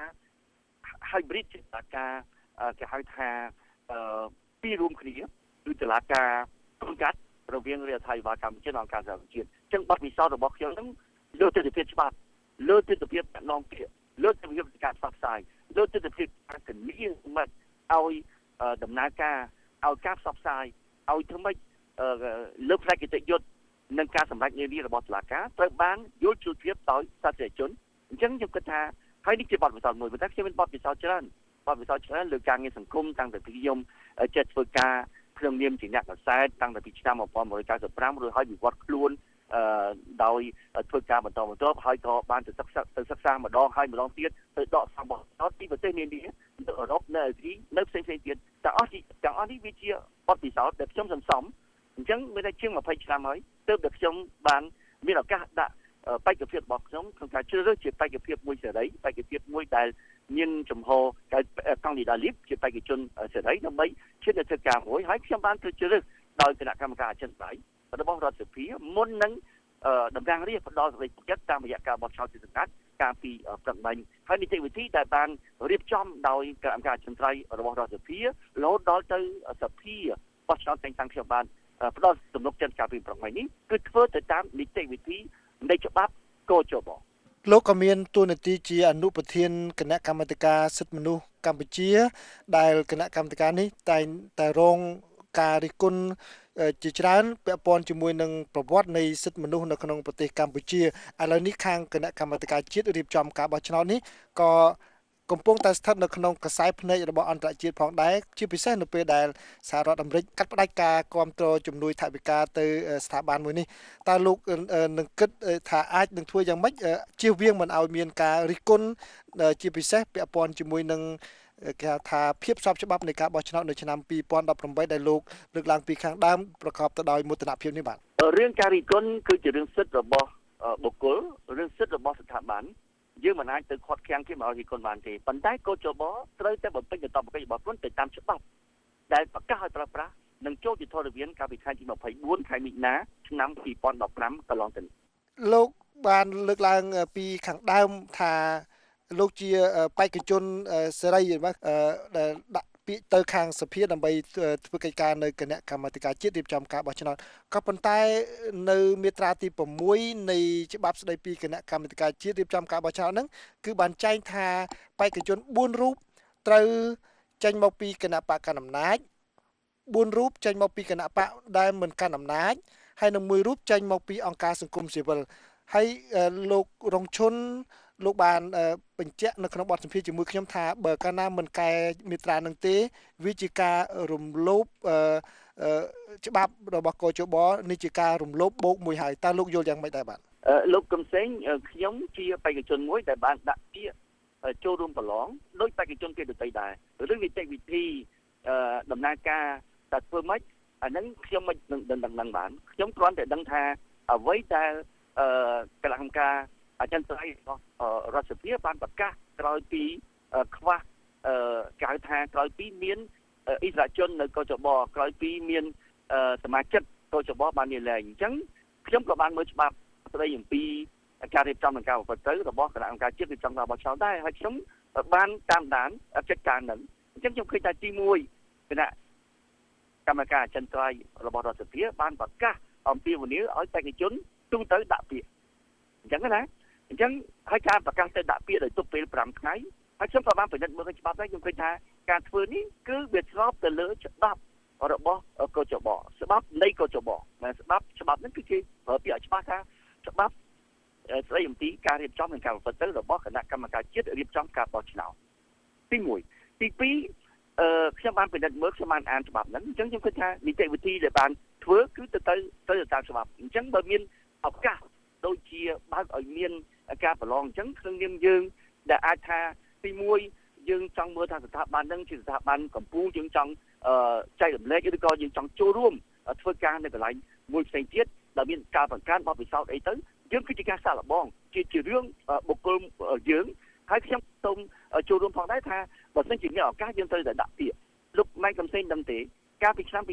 hybrid ជាតុលាការគេហៅថាពីររួមគ្នាគឺតុលាការកូនកាត់រវាងរដ្ឋាភិបាលកម្ពុជានិងអង្គការសហប្រជាជាតិអញ្ចឹងបទពិសោធន៍របស់ខ្ញុំនឹងលើទិដ្ឋភាពច្បាប់លើទិដ្ឋភាពណងពាក្យលើទិដ្ឋភាពការផ្សព្វផ្សាយលើទិដ្ឋភាពការគណនាមិនឲ្យដំណើរការឲ្យការផ្សព្វផ្សាយឲ្យធ្វើម៉េចលើផ្នែកកិត្តិយសនិងការសម្រេចនានារបស់តុលាការត្រូវបានយល់ជ្រៅជ្រាបដោយសាធារណជនអញ្ចឹងខ្ញុំគិតថាហើយនេះជាបទពិសោធន៍មួយប៉ុន្តែខ្ញុំមានបទពិសោធន៍ច្រើនលើការងារសង្គមតាំងពីខ្ញុំចេះធ្វើការក្នុងនាមជាអ្នកកសែតតាំងពីឆ្នាំ1995រួចហើយវិវត្តខ្លួនដោយធ្វើការបន្តហើយក៏បានទៅសិក្សាម្ដងហើយម្ដងទៀតទៅដកសំបត្តិពីប្រទេសនានានៅអឺរ៉ុបនៅអាស៊ីនៅផ្សេងៗទៀតទាំងអស់នេះវាជាបទពិសោធន៍ដែលខ្ញុំសន្សំអញ្ចឹងមានតែជាង20ឆ្នាំហើយទើបតែខ្ញុំបានមានឱកាសដាក់បេក្ខភាពរបស់ខ្ញុំក្នុងការជ្រើសរើសជាបេក្ខភាពមួយសេរីបេក្ខភាពមួយដែលមានចំហកង់ឌីដាលីបជាបេក្ខជនសេរីដើម្បីឈានទៅធ្វើការមួយហើយខ្ញុំបានទៅជ្រើសរើសដោយគណៈកម្មការអចិន្ត្រៃយ៍របស់រដ្ឋសភាមុននឹងតំណាងរាស្ត្រផ្ដល់សេរីចិត្តតាមរយៈការបោះឆ្នោតជាសង្កាត់កាលពីព្រឹកមិញហើយនីតិវិធីដែលបានរៀបចំដោយគណៈកម្មការអចិន្ត្រៃយ៍របស់រដ្ឋសភារហូតដល់ទៅសភាបោះឆ្នោតតែងតាំងខ្ញុំបានផ្ដល់ទំនុកចិត្តកាលពីព្រឹកមិញនេះគឺធ្វើទៅតាមនីតិវិធីនៃច្បាប់កោចបលោកក៏មានតួនាទីជាអនុប្រធានគណៈកម្មាធិការសិទ្ធិមនុស្សកម្ពុជាដែលគណៈកម្មាធិការនេះតែងតែរងការរិះគន់ជាច្រើនពាក់ព័ន្ធជាមួយនឹងប្រវត្តិនៃសិទ្ធិមនុស្សនៅក្នុងប្រទេសកម្ពុជាឥឡូវនេះខាងគណៈកម្មាធិការជាតិរៀបចំការបោះឆ្នោតនេះក៏កំពុងតែស្ថិតនៅក្នុងខ្សែភ្នែករបស់អន្តរជាតិផងដែរជាពិសេសនៅពេលដែលសហរដ្ឋអាមេរិកកាត់ផ្តាច់ការគ្រប់គ្រងជំនួយថវិកាទៅស្ថាប័នមួយនេះតើលោកនឹងគិតថាអាចនឹងធ្វើយ៉ាងម៉េចជៀសវាងមិនឲ្យមានការរិះគន់ជាពិសេសពាក់ព័ន្ធជាមួយនឹងគេថាភាពស្របច្បាប់នៃការបោះឆ្នោតនៅឆ្នាំ2018ដែលលោកលើកឡើងពីខាងដើមប្រកបទៅដោយមោទនភាពនេះបាទរឿងការរិះគន់គឺជារឿងសិទ្ធិរបស់បុគ្គលរឿងសិទ្ធិរបស់ស្ថាប័នយើងមិនអាចទៅខាត់ខាំងគេមកឲ្យរិះគន់បានទេប៉ុន្តែកោចបត្រូវតែបំពេញកាតព្វកិច្ចរបស់ខ្លួនទៅតាមច្បាប់ដែលប្រកាសឲ្យប្រើប្រាស់និងចូលជាធរវិនកាលពីថ្ងៃទី24ខែមិថុនាឆ្នាំ2015កន្លងទៅលោកបានលើកឡើងពីខាងដើមថាលោកជាបេក្ខជនសេរីបាទដែលដាក់ពាក្យទៅខាងសភាដើម្បីធ្វើកិច្ចការនៅគណៈកម្មាធិការជាតិរៀបចំការបោះឆ្នោតក៏ប៉ុន្តែនៅមាត្រាទី6នៃច្បាប់ស្តីពីគណៈកម្មាធិការជាតិរៀបចំការបោះឆ្នោតហ្នឹងគឺបានចែងថាបេក្ខជន4រូបត្រូវចេញមកពីគណៈបកកណ្ដាលអំណាច4រូបចេញមកពីគណៈបកដែលមិនកាន់អំណាចហើយនឹង1រូបចេញមកពីអង្គការសង្គមស៊ីវិលហើយលោករងឈុនលោកបានបញ្ជាក់នៅក្នុងបទសម្ភាសន៍ជាមួយខ្ញុំថាបើកាលណាមិនកែមាត្រានឹងទេវាជាការរំលោភច្បាប់របស់កោចបនេះជាការរំលោភបោកមួយហើយតើលោកយល់យ៉ាងម៉េចដែរបាទលោកកំសែងខ្ញុំជាបេក្ខជនមួយដែលបានដាក់ពាក្យចូលរួមប្រឡងដោយបេក្ខជនគេដទៃដែររឿងនីតិវិធីដំណើរការតែធ្វើម៉េចអាហ្នឹងខ្ញុំមិនដឹងបានខ្ញុំគ្រាន់តែដឹងថាអ្វីដែលគណៈកម្មការអចិន្ត្រៃយ៍របស់រដ្ឋសភាបានប្រកាសក្រោយពីខ្វះគេហៅថាក្រោយពីមានអិសរាជជននៅកោចបក្រោយពីមានសមាជិកកោចបបានលាលែងអញ្ចឹងខ្ញុំក៏បានមើលច្បាប់ស្តីអំពីការរៀបចំនឹងការប្រព្រឹត្តទៅរបស់គណៈកម្មការជាតិរៀបចំការបោះឆ្នោតដែរហើយខ្ញុំបានតាមដានកិច្ចការនឹងអញ្ចឹងខ្ញុំឃើញថាទី1គណៈកម្មការអចិន្ត្រៃយ៍របស់រដ្ឋសភាបានប្រកាសអំពាវនាវឲ្យបេក្ខជនទូទៅដាក់ពាក្យអញ្ចឹងណាអញ្ចឹងហើយការប្រកាសទៅដាក់ពាក្យដោយទុកពេល5ថ្ងៃហើយខ្ញុំក៏បានពិនិត្យមើលច្បាប់ដែរខ្ញុំឃើញថាការធ្វើនេះគឺវាស្របទៅលើច្បាប់របស់កោចបច្បាប់នៃកោចបណាច្បាប់ហ្នឹងគឺជាប្រើពាក្យឲ្យច្បាស់ថាច្បាប់ស្ដីអំពីការរៀបចំនិងការប្រព្រឹត្តទៅរបស់គណៈកម្មការជាតិរៀបចំការបោះឆ្នោតទី1ទី2ខ្ញុំបានពិនិត្យមើលខ្ញុំបានអានច្បាប់ហ្នឹងអញ្ចឹងខ្ញុំគិតថានីតិវិធីដែលបានធ្វើគឺទៅតាមច្បាប់អញ្ចឹងបើមានឱកាសដូចជាបើកឲ្យមានការប្រឡងអញ្ចឹងក្នុងនាមយើងដែលអាចថាទី1យើងចង់មើលថាស្ថាប័នហ្នឹងជាស្ថាប័នកម្ពុជាយើងចង់ចែករំលែកឬក៏យើងចង់ចូលរួមធ្វើការនៅកន្លែងមួយផ្សេងទៀតដែលមានការបង្កើនបទពិសោធន៍អីទៅយើងគឺជាការសាកល្បងជារឿងបុគ្គលយើងហើយខ្ញុំសូមចូលរួមផងដែរថាបើមិនជាមានឱកាសយើងត្រូវតែដាក់ពាក្យលោកម៉ែកំសែងដឹងទេកាលពីឆ្នាំ2012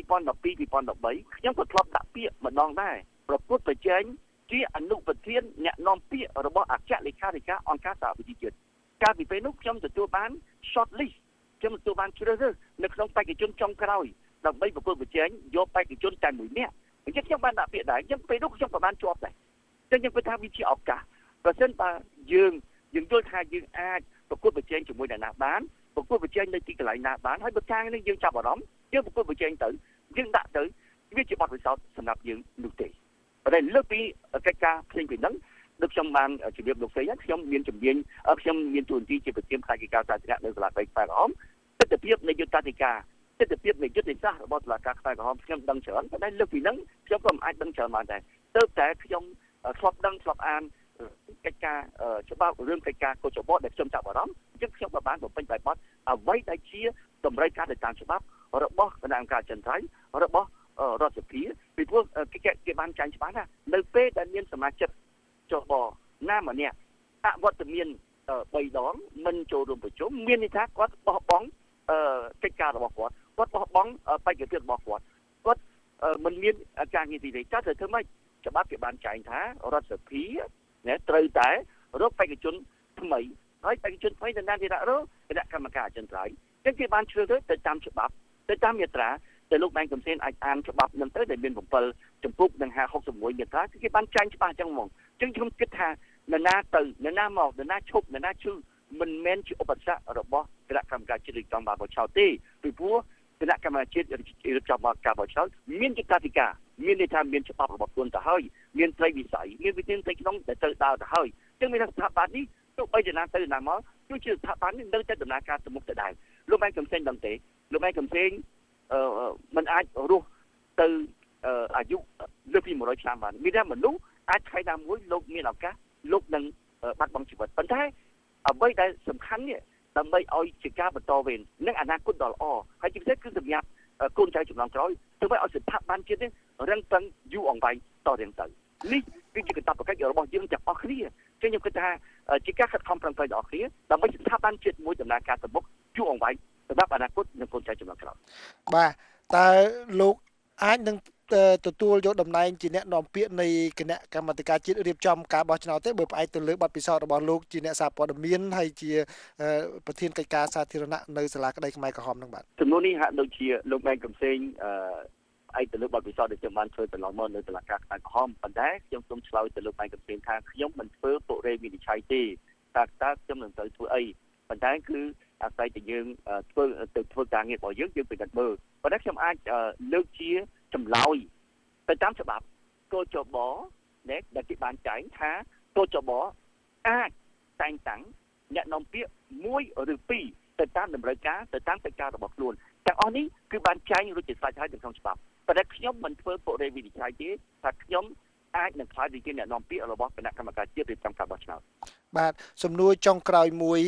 2013ខ្ញុំក៏ធ្លាប់ដាក់ពាក្យម្ដងដែរប្រកួតប្រជែងជាអនុប្រធានអ្នកនាំពាក្យរបស់អគ្គលេខាធិការអង្គការសហប្រជាជាតិកាលពីពេលនោះខ្ញុំទទួលបាន short list ខ្ញុំទទួលបានជ្រើសរើសនៅក្នុងបេក្ខជនចុងក្រោយដើម្បីប្រកួតប្រជែងយកបេក្ខជនតែមួយនាក់អញ្ចឹងខ្ញុំបានដាក់ពាក្យដែរអញ្ចឹងពេលនោះខ្ញុំក៏បានជាប់ដែរអញ្ចឹងខ្ញុំគិតថាវាជាឱកាសបើសិនបើយើងយល់ថាយើងអាចប្រកួតប្រជែងជាមួយអ្នកណាបានប្រកួតប្រជែងនៅទីកន្លែងណាបានហើយបើការនេះយើងចាប់អារម្មណ៍យើងប្រកួតប្រជែងទៅយើងដាក់ទៅវាជាបទពិសោធន៍សម្រាប់យើងនោះទេតែលើកពីកិច្ចការផ្សេងពីហ្នឹងដូចខ្ញុំបានជម្រាបលោកស្រីខ្ញុំមានជំនាញខ្ញុំមានទួនាទីជាប្រធានផ្នែកកិច្ចការសាធារណៈនៅសាលាក្តីខ្សែក្រហមទស្សនវិជ្ជានៃយុទ្ធសាស្ត្រទស្សនវិជ្ជានៃយុទ្ធសាស្ត្ររបស់សាលាការខ្សែក្រហមខ្ញុំដឹងច្រើនតែលើកពីហ្នឹងខ្ញុំក៏មិនអាចដឹងច្រើនបានដែរទើបតែខ្ញុំធ្លាប់ដឹងធ្លាប់អានកិច្ចការច្បាប់រឿងកិច្ចការកោចបដែលខ្ញុំចាប់អារម្មណ៍អញ្ចឹងខ្ញុំក៏បានបំពេញបែបបទអ្វីដែលជាតម្រូវការទៅតាមច្បាប់របស់គណៈកម្មការអចិន្ត្រៃយ៍របស់រដ្ឋសភាពីព្រោះគេបានចាញ់ច្បាស់ណានៅពេលដែលមានសមាជិកចបណាម្នាក់អវត្តមាន3ដងមិនចូលរួមប្រជុំមានន័យថាគាត់បោះបង់កិច្ចការរបស់គាត់បោះបង់បេក្ខភាពរបស់គាត់មិនមានការងារទីទេតើធ្វើម៉េចច្បាប់គេបានចែងថារដ្ឋសភាត្រូវតែរកបេក្ខជនថ្មីហើយបេក្ខជនថ្មីតំណាងទីរករគណៈកម្មការអចិន្ត្រៃយ៍ចឹងគេបានជ្រើសរើសទៅតាមច្បាប់ទៅតាមមាត្រាដែលលោកម៉ែនកំសែនអាចអានច្បាប់នឹងទៅដែលមាន7ចំពុកនិង61មាត្រាគឺគេបានចែងច្បាស់អញ្ចឹងហ្មងអញ្ចឹងខ្ញុំគិតថានរណាទៅនរណាមកនរណាឈប់នរណាឈឺមិនមែនជាឧបសគ្គរបស់គណៈកម្មការជាតិរៀបចំការបោះឆ្នោតទេពីព្រោះគណៈកម្មការជាតិរៀបចំការបោះឆ្នោតមានយុត្តិធម៌មានន័យថាមានច្បាប់របស់ខ្លួនទៅហើយមានត្រីវិស័យមានវិធានត្រីក្នុងដែលត្រូវដើរទៅហើយអញ្ចឹងមានថាស្ថាប័ននេះទោះបីជាណាទៅណាមកគឺជាស្ថាប័ននេះនៅតែដំណើរការទៅមុខទៅដែរលោកម៉ែនកំសែងដឹងទេលោកម៉ែនកំសែងมันអាចរស់ទៅអាយុលើសពី100ឆ្នាំបានមានតែមនុស្សអាចថ្ងៃណាមួយលោកមានឱកាសលោកនឹងបាត់បង់ជីវិតប៉ុន្តែអ្វីដែលសំខាន់នេះដើម្បីឲ្យជាការបន្តវេននិងអនាគតដ៏ល្អហើយជាពិសេសគឺសម្រាប់កូនចៅចំនួនក្រោយធ្វើឲ្យស្ថាប័នជាតិនេះរឹងប៉ឹងយូរអង្វែងតរៀងទៅនេះគឺជាកាតព្វកិច្ចរបស់យើងទាំងអស់គ្នាចឹងខ្ញុំគិតថាជាការខិតខំប្រឹងប្រែងរបស់គ្នាដើម្បីស្ថាប័នជាតិមួយដំណើរការទៅមុខយូរអង្វែងសម្រាប់អនាគតនិងកូនចៅចំនួនក្រោយបាទតើលោកអាចនឹងទទួលយកតំណែងជាអ្នកនាំពាក្យនៃគណៈកម្មាធិការជាតិរៀបចំការបោះឆ្នោតទេបើផ្អែកទៅលើបទពិសោធន៍របស់លោកជាអ្នកសារព័ត៌មានហើយជាប្រធានកិច្ចការសាធារណៈនៅសាលាក្តីខ្មែរក្រហមនឹងបាទចំនួននេះហាក់ដូចជាលោកម៉ែនកំសែងឯទៅលើបទពិសោធន៍ដែលខ្ញុំបានធ្វើកន្លងមកនៅសាលាការខ្មែរក្រហមប៉ុន្តែខ្ញុំសូមឆ្លើយទៅលោកម៉ែនកំសែងថាខ្ញុំមិនធ្វើពុរេវិនិច្ឆ័យទេតើខ្ញុំនឹងត្រូវធ្វើអីប៉ុន្តែគឺអាស្រ័យតែយើងធ្វើការងាររបស់យើងពិនិត្យមើលប៉ុន្តែខ្ញុំអាចលើកជាចម្លើយទៅតាមច្បាប់កោចបដែលគេបានចែងថាកោចបអាចតែងតាំងអ្នកនាំពាក្យ1ឬ2ទៅតាមតម្រូវការទៅតាមកិច្ចការរបស់ខ្លួនទាំងអស់នេះគឺបានចែងរួចជាស្រេចហើយនៅក្នុងច្បាប់ប៉ុន្តែខ្ញុំមិនធ្វើពុរេវិនិច្ឆ័យទេថាខ្ញុំអាចនឹងខ្លាចជាអ្នកនាំពាក្យរបស់គណៈកម្មការជាតិរៀបចំការបោះឆ្នោតបាទសំណួរចុងក្រោយមួយ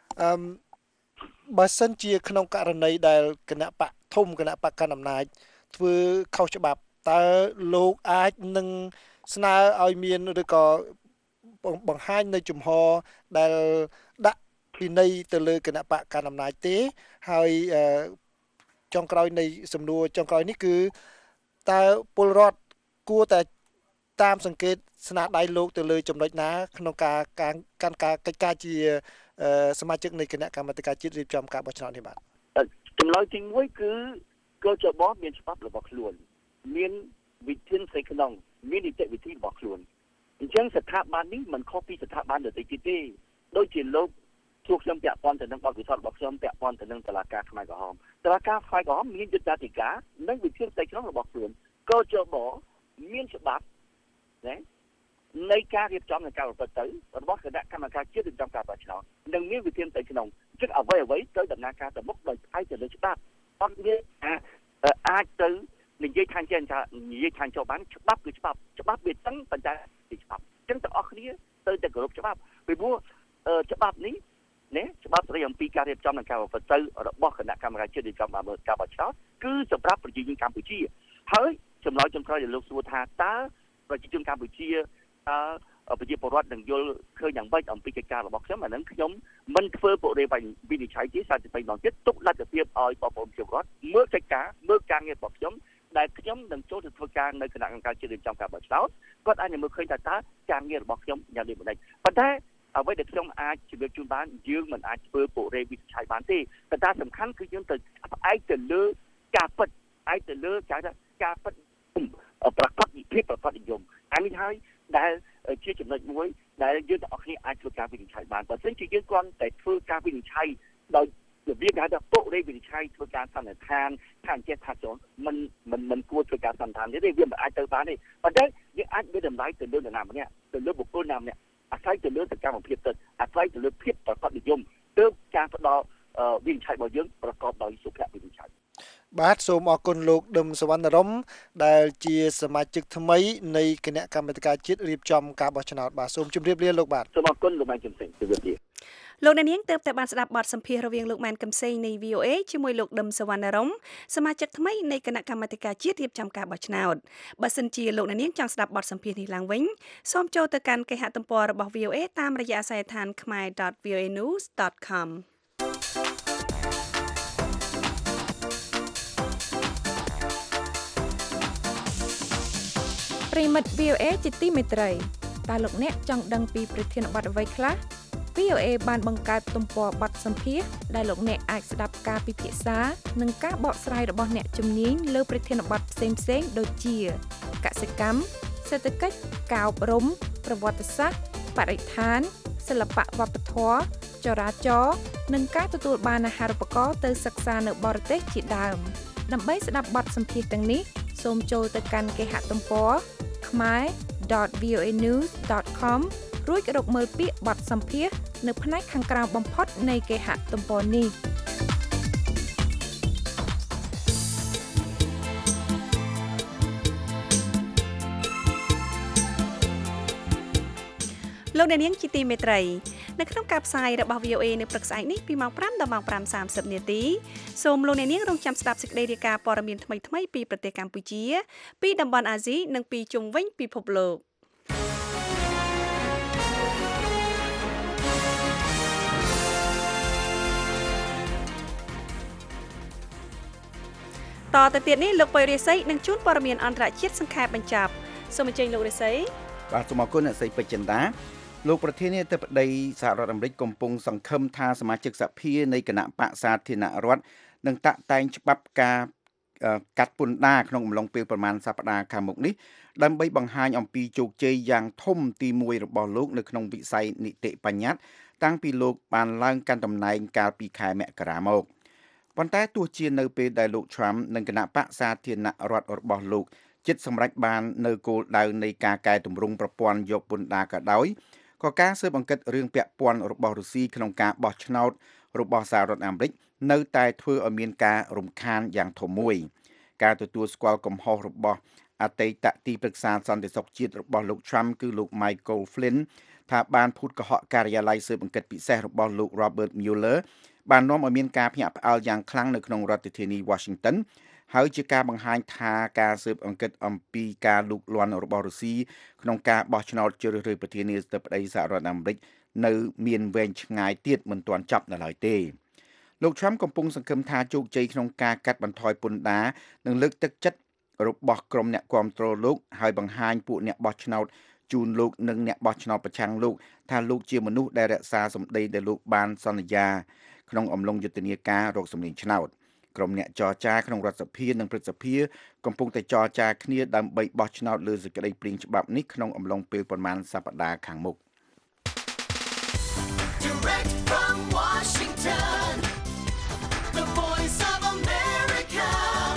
បើសិនជាក្នុងករណីដែលគណៈបកធំគណៈបកកណ្ដាលអំណាចធ្វើខុសច្បាប់តើលោកអាចនឹងស្នើឲ្យមានឬក៏បង្ហាញនៅជំហរដែលដាក់ពិន័យទៅលើគណៈបកកណ្ដាលអំណាចទេហើយចុងក្រោយនៃសំណួរចុងក្រោយនេះគឺតើពលរដ្ឋគួរតែតាមសង្កេតស្នាដៃលោកទៅលើចំណុចណាក្នុងការកិច្ចការជាសមាជិកនៃគណៈកម្មាធិការជាតិរៀបចំការបោះឆ្នោតនេះបាទចម្លើយទី1គឺកោចបមានច្បាប់របស់ខ្លួនមានវិធានផ្សេងក្នុងមាននីតិវិធីរបស់ខ្លួនអញ្ចឹងស្ថាប័ននេះមិនខុសពីស្ថាប័នដទៃទៀតទេដូចជាលោកជួបខ្ញុំពាក់ព័ន្ធទៅនឹងបទពិសោធន៍របស់ខ្ញុំពាក់ព័ន្ធទៅនឹងតុលាការខ្មែរក្រហមតុលាការខ្មែរក្រហមមានយុត្តាធិការនិងវិធានផ្សេងក្នុងរបស់ខ្លួនកោចបមានច្បាប់ណានៃការរៀបចំនៃការប្រព្រឹត្តទៅរបស់គណៈកម្មការជាតិរៀបចំការបោះឆ្នោតនិងមានវិធានផ្សេងក្នុងអញ្ចឹងអ្វីត្រូវដំណើរការទៅមុខដោយផ្អែកទៅលើច្បាប់អត់មានអាចទៅនិយាយខាងចេញថានិយាយខាងចុះបានច្បាប់គឺច្បាប់វាតឹងប៉ុន្តែគឺច្បាប់អញ្ចឹងទាំងអស់គ្នាទៅតែគោរពច្បាប់ពីព្រោះច្បាប់នេះណាច្បាប់ស្តីអំពីការរៀបចំនៃការប្រព្រឹត្តទៅរបស់គណៈកម្មការជាតិរៀបចំការបោះឆ្នោតគឺសម្រាប់ប្រជាជនកម្ពុជាហើយចម្លើយចុងក្រោយដែលលោកសួរថាតើប្រជាជនកម្ពុជាប្រជាពលរដ្ឋនឹងយល់ឃើញយ៉ាងម៉េចអំពីកិច្ចការរបស់ខ្ញុំអានឹងខ្ញុំមិនធ្វើបុរិយវិនិច្ឆ័យទេ33ដងទៀតទុកលទ្ធភាពឲ្យបងប្អូនប្រជាពលរដ្ឋមើលកិច្ចការមើលការងាររបស់ខ្ញុំដែលខ្ញុំនឹងចូលទៅធ្វើការនៅគណៈកម្មការជាតិរៀបចំការបោះឆ្នោតគាត់អាចនឹងមើលឃើញថាតើការងាររបស់ខ្ញុំយ៉ាងដូចម្តេចប៉ុន្តែអ្វីដែលខ្ញុំអាចជម្រាបជូនបានយើងមិនអាចធ្វើបុរិយវិនិច្ឆ័យបានទេប៉ុន្តែសំខាន់គឺយើងត្រូវផ្អែកទៅលើការពិតផ្អែកទៅលើការពិតប្រកបភាពប្រកបនិយមអានេះហើយដែលជាចំណុចមួយដែលយើងទាំងអស់គ្នាអាចធ្វើការវិនិច្ឆ័យបានបើមិនជាយើងគ្រាន់តែធ្វើការវិនិច្ឆ័យដោយរបៀបដែលពុករេវិនិច្ឆ័យធ្វើការសន្និដ្ឋានថាអញ្ចេះថាចូលមិនគួរធ្វើការសន្និដ្ឋានទេវាមិនអាចទៅបានទេប៉ុន្តែយើងអាចមានតម្លៃទៅលើនរណាម្នាក់ទៅលើបុគ្គលណាម្នាក់អាស្រ័យទៅលើសកម្មភាពទៅអាស្រ័យទៅលើភាពប្រកបនិយមទើបការផ្ដល់វិនិច្ឆ័យរបស់យើងប្រកបដោយសុភវិនិច្ឆ័យបាទសូមអរគុណលោកដឹមសវណ្ណរមដែលជាសមាជិកថ្មីនៃគណៈកម្មាធិការជាតិរៀបចំការបោះឆ្នោតបាទសូមជម្រាបលាលោកបាទសូមអរគុណលោកម៉ែនកំសែងជម្រាបលាលោកអ្នកនាងទើបតែបានស្ដាប់បទសម្ភាសន៍រវាងលោកម៉ែនកំសែងនៃ VOA ជាមួយលោកដឹមសវណ្ណរមសមាជិកថ្មីនៃគណៈកម្មាធិការជាតិរៀបចំការបោះឆ្នោតបើសិនជាលោកអ្នកនាងចង់ស្ដាប់បទសម្ភាសន៍នេះឡើងវិញសូមចូលទៅកាន់គេហទំព័ររបស់ VOA តាមរយៈអាសយដ្ឋាន khmer.voanews.com ប្រិមិត្ត VOA ជាទីមេត្រីតើលោកអ្នកចង់ដឹងពីប្រធានបទអ្វីខ្លះ VOA បានបង្កើតទំព័របទសម្ភាសន៍ដែលលោកអ្នកអាចស្ដាប់ការពិភាក្សានិងការបកស្រាយរបស់អ្នកជំនាញលើប្រធានបទផ្សេងៗដូចជាកសិកម្មសេដ្ឋកិច្ចការអប់រំប្រវត្តិសាស្ត្របរិស្ថានសិល្បៈវប្បធម៌ចរាចរណ៍និងការទទួលបានអាហារូបករណ៍ទៅសិក្សានៅបរទេសជាដើមដើម្បីស្ដាប់បទសម្ភាសន៍ទាំងនេះសូមចូលទៅកាន់គេហទំព័រ khmer.voanews.com រួចរកមើលពាក្យបទសម្ភាសន៍នៅផ្នែកខាងក្រោមបំផុតនៃគេហទំព័រនេះលោកអ្នកនាងជាទីមេត្រីនៅក្នុងការផ្សាយរបស់ VOA នៅព្រឹកស្អែកនេះពីម៉ោង 5 ដល់ម៉ោង 5:30 នាទីសូមលោកអ្នកនាងរងចាំស្ដាប់សេចក្តីរាយការណ៍ព័ត៌មានថ្មីៗពីប្រទេសកម្ពុជាពីតំបន់អាស៊ីនិងពីជុំវិញពិភពលោកតទៅទៀតនេះលោកបុយរិស័យនឹងជួនព័ត៌មានអន្តរជាតិសង្ខេបបញ្ចប់សូមអញ្ជើញលោករិស័យបាទសូមអរគុណអ្នកស្រីពេជ្រចិន្តាលោកប្រធានាធិបតីសហរដ្ឋអាមេរិកកំពុងសង្ឃឹមថាសមាជិកសភានៃគណៈបក្សសាធារណរដ្ឋនឹងតាក់តែងច្បាប់ការកាត់ពន្ធដារក្នុងអំឡុងពេលប្រមាណសប្តាហ៍ខាងមុខនេះដើម្បីបង្ហាញអំពីជោគជ័យយ៉ាងធំទី1របស់លោកនៅក្នុងវិស័យនីតិបញ្ញត្តិតាំងពីលោកបានឡើងកាន់តំណែងកាលពីខែមករាមកប៉ុន្តែទោះជានៅពេលដែលលោក Trump និងគណៈបក្សសាធារណរដ្ឋរបស់លោកជិតសម្រេចបាននៅគោលដៅនៃការកែតម្រង់ប្រព័ន្ធយកពន្ធដារក៏ដោយក៏ការស៊ើបអង្កេតរឿងពាក់ព័ន្ធរបស់រុស្ស៊ីក្នុងការបោះឆ្នោតរបស់សហរដ្ឋអាមេរិកនៅតែធ្វើឲ្យមានការរំខានយ៉ាងធំមួយការទទួលស្គាល់កំហុសរបស់អតីតទីប្រឹក្សាសន្តិសុខជាតិរបស់លោក Trump គឺលោក Michael Flynn ថាបានភូតកុហកការិយាល័យស៊ើបអង្កេតពិសេសរបស់លោក Robert Mueller បាននាំឲ្យមានការភ្ញាក់ផ្អើលយ៉ាងខ្លាំងនៅក្នុងរដ្ឋធានី Washington ហើយជាការបង្ហាញថាការស៊ើបអង្កេតអំពីការលូកលាន់របស់រុស្ស៊ីក្នុងការបោះឆ្នោតជ្រើសរើសប្រធានាធិបតីសហរដ្ឋអាមេរិកនៅមានវែងឆ្ងាយទៀតមិនទាន់ចប់នៅឡើយទេលោក Trump កំពុងសង្ឃឹមថាជោគជ័យក្នុងការកាត់បន្ថយពន្ធដារនឹងលើកទឹកចិត្តរបស់ក្រុមអ្នកគាំទ្រលោកហើយបង្ហាញពួកអ្នកបោះឆ្នោតជូនលោកនិងអ្នកបោះឆ្នោតប្រឆាំងលោកថាលោកជាមនុស្សដែលរក្សាសម្ដីដែលលោកបានសន្យាក្នុងអំឡុងយុទ្ធនាការរកសម្លេងឆ្នោតក្រុមអ្នកចរចាក្នុងរដ្ឋសភានិងព្រឹទ្ធសភាកំពុងតែចរចាគ្នាដើម្បីបោះឆ្នោតលើសេចក្តីព្រាងច្បាប់នេះក្នុងអំឡុងពេលប្រមាណសប្តាហ៍ខាងមុខ Direct from Washington, the voice of America,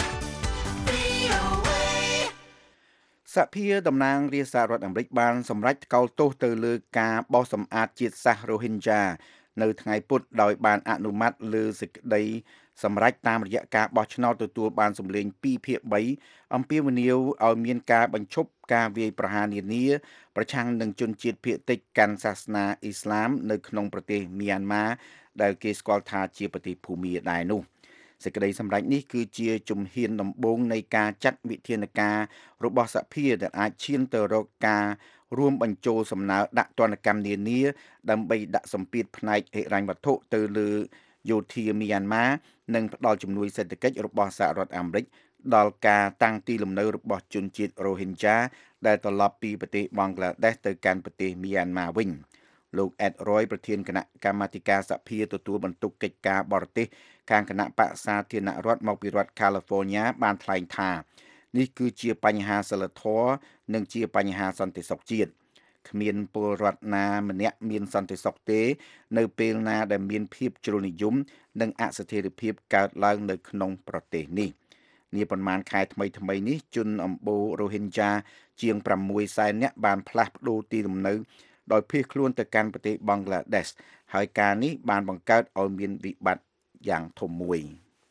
VOA. សហភាតំណាងរាស្ត្រសហរដ្ឋអាមេរិកបានសម្រេចថ្កោលទោសទៅលើការបោសសម្អាតជាតិសាសន៍ Rohingya នៅថ្ងៃពុធដោយបានអនុម័តលើសេចក្តីសម្រេចតាមរយៈការបោះឆ្នោតទទួលបានសម្លេង2/3 អំពាវនាវឲ្យមានការបញ្ឈប់ការវាយប្រហារនានាប្រឆាំងនឹងជនជាតិភាគតិចកាន់សាសនាអ៊ីស្លាមនៅក្នុងប្រទេសមីយ៉ាន់ម៉ាដែលគេស្គាល់ថាជាប្រទេសភូមាដែរនោះសេចក្តីសម្រេចនេះគឺជាជំហានដំបូងនៃការចាត់វិធានការរបស់សហភាដែលអាចឈានទៅរកការរួមបញ្ចូលសំណើដាក់ទណ្ឌកម្មនានាដើម្បីដាក់សម្ពាធផ្នែកហិរញ្ញវត្ថុទៅលើយោធាមីយ៉ាន់ម៉ានិងផ្ដល់ជំនួយសេដ្ឋកិច្ចរបស់សហរដ្ឋអាមេរិកដល់ការតាំងទីលំនៅរបស់ជនជាតិ Rohingya ដែលត្រឡប់ពីប្រទេសបង់ក្លាដេសទៅកាន់ប្រទេសមីយ៉ាន់ម៉ាវិញលោក Ed Roy ប្រធានគណៈកម្មាធិការសហភាទទួលបន្ទុកកិច្ចការបរទេសខាងគណៈបក្សសាធារណរដ្ឋមកពីរដ្ឋ California បានថ្លែងថានេះគឺជាបញ្ហាសិលធម៌និងជាបញ្ហាសន្តិសុខជាតិគ្មានពលរដ្ឋណាម្នាក់មានសន្តិសុខទេនៅពេលណាដែលមានភាពជ្រុលនិយមនិងអស្ថិរភាពកើតឡើងនៅក្នុងប្រទេសនេះនាប្រមាណខែថ្មីនេះជនអំបូរ Rohingya ជាង 600,000 នាក់បានផ្លាស់ប្ដូរទីលំនៅដោយភៀសខ្លួនទៅកាន់ប្រទេសបង់ក្លាដេសហើយការនេះបានបង្កើតឲ្យមានវិបត្តិយ៉ាងធំមួយ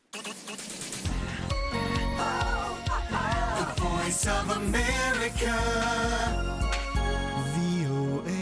The voice of America, VOA.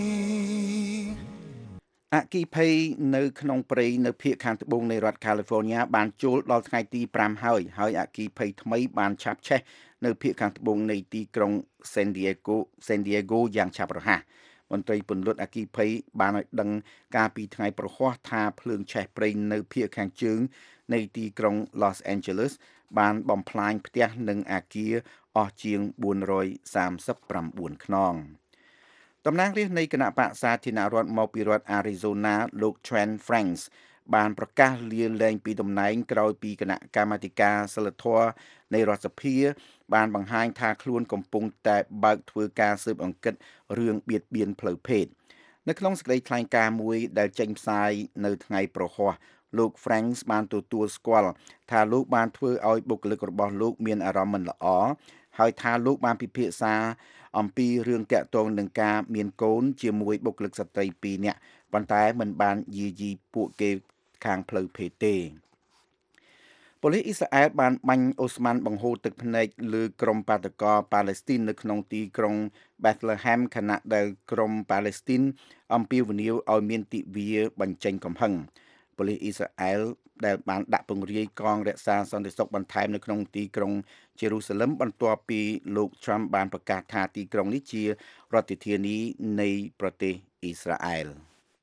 អគ្គិភ័យនៅក្នុងព្រៃនៅភាគខាងត្បូងនៃរដ្ឋ California បានចូលដល់ថ្ងៃទី5ហើយអគ្គិភ័យថ្មីបានឆាបឆេះនៅភាគខាងត្បូងនៃទីក្រុង San Diego យ៉ាងឆាប់រហ័សមន្ត្រីពន្លត់អគ្គិភ័យបានឲ្យដឹងកាលពីថ្ងៃប្រហ័សថាភ្លើងឆេះព្រៃនៅភាគខាងជើងនៃទីក្រុង Los Angeles បានបំផ្លាញផ្ទះនិងអគារអស់ជាង439ខ្នងតំណាងរាស្ត្រនៃគណៈបក្សសាធារណរដ្ឋមកពីរដ្ឋ Arizona លោក Trent Franks បានប្រកាសលាលែងពីតំណែងក្រោយពីគណៈកម្មាធិការសិលធម៌នៃរដ្ឋសភាបានបង្ហាញថាខ្លួនកំពុងតែបើកធ្វើការស៊ើបអង្កេតរឿងបៀតបៀនផ្លូវភេទនៅក្នុងសេចក្តីថ្លែងការណ៍មួយដែលចេញផ្សាយនៅថ្ងៃប្រហ័សលោក Franks បានទទួលស្គាល់ថាលោកបានធ្វើឲ្យបុគ្គលិករបស់លោកមានអារម្មណ៍មិនល្អហើយថាលោកបានពិភាក្សាអំពីរឿងតាក់ទងនឹងការមានកូនជាមួយបុគ្គលិកស្ត្រី2នាក់ប៉ុន្តែមិនបានយាយីពួកគេខាងផ្លូវភេទទេប៉ូលីសអ៊ីស្រាអែលបានបាញ់អូស្មန်បង្ហូរទឹកភ្នែកលើក្រុមបាតកោប៉ាឡេស្ទីននៅក្នុងទីក្រុង Bethlehem ខណៈដែលក្រុមប៉ាឡេស្ទីនអំពាវនាវឲ្យមានទិវាបញ្ចេញកំហឹងប៉ូលីសអ៊ីស្រាអែលដែលបានដាក់ពង្រាយកងរក្សាសន្តិសុខបន្ថែមនៅក្នុងទីក្រុងយេរូសាឡឹមបន្ទាប់ពីលោក Trump បានប្រកាសថាទីក្រុងនេះជារដ្ឋធានីនៃប្រទេសអ៊ីស្រាអែល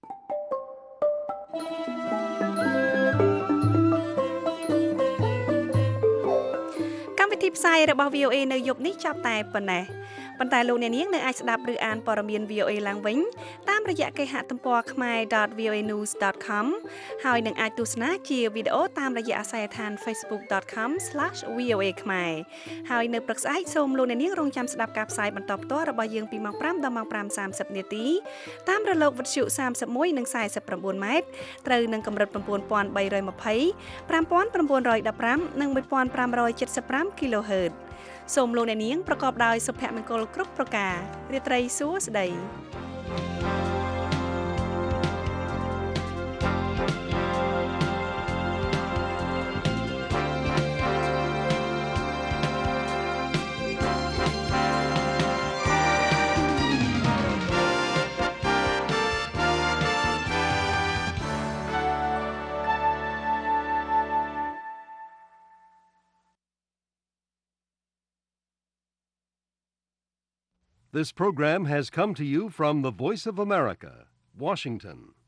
កម្មវិធីផ្សាយរបស់ VOA នៅយប់នេះចាប់តែប៉ុណ្ណេះប៉ុន្តែលោកអ្នកនាងនៅអាចស្ដាប់ឬអានព័ត៌មាន VOA ឡើងវិញតាមរយៈគេហទំព័រ khmer.voanews.com ហើយនឹងអាចទស្សនាជាវីដេអូតាមរយៈអាស័យដ្ឋាន facebook.com/voa ខ្មែរហើយនៅព្រឹកស្អែកសូមលោកអ្នកនាងរងចាំស្ដាប់ការផ្សាយបន្តផ្ទាល់របស់យើងពីម៉ោង 5 ដល់ម៉ោង 5:30 នាទីតាមរលកវិទ្យុ31និង49ម៉ែត្រត្រូវនឹងកម្រិត 9320 5915 និង 1575 kHzសូមលោកអ្នកនាងប្រកបដោយសុភមង្គលគ្រប់ប្រការរាត្រីសួស្តី This program has come to you from the Voice of America, Washington.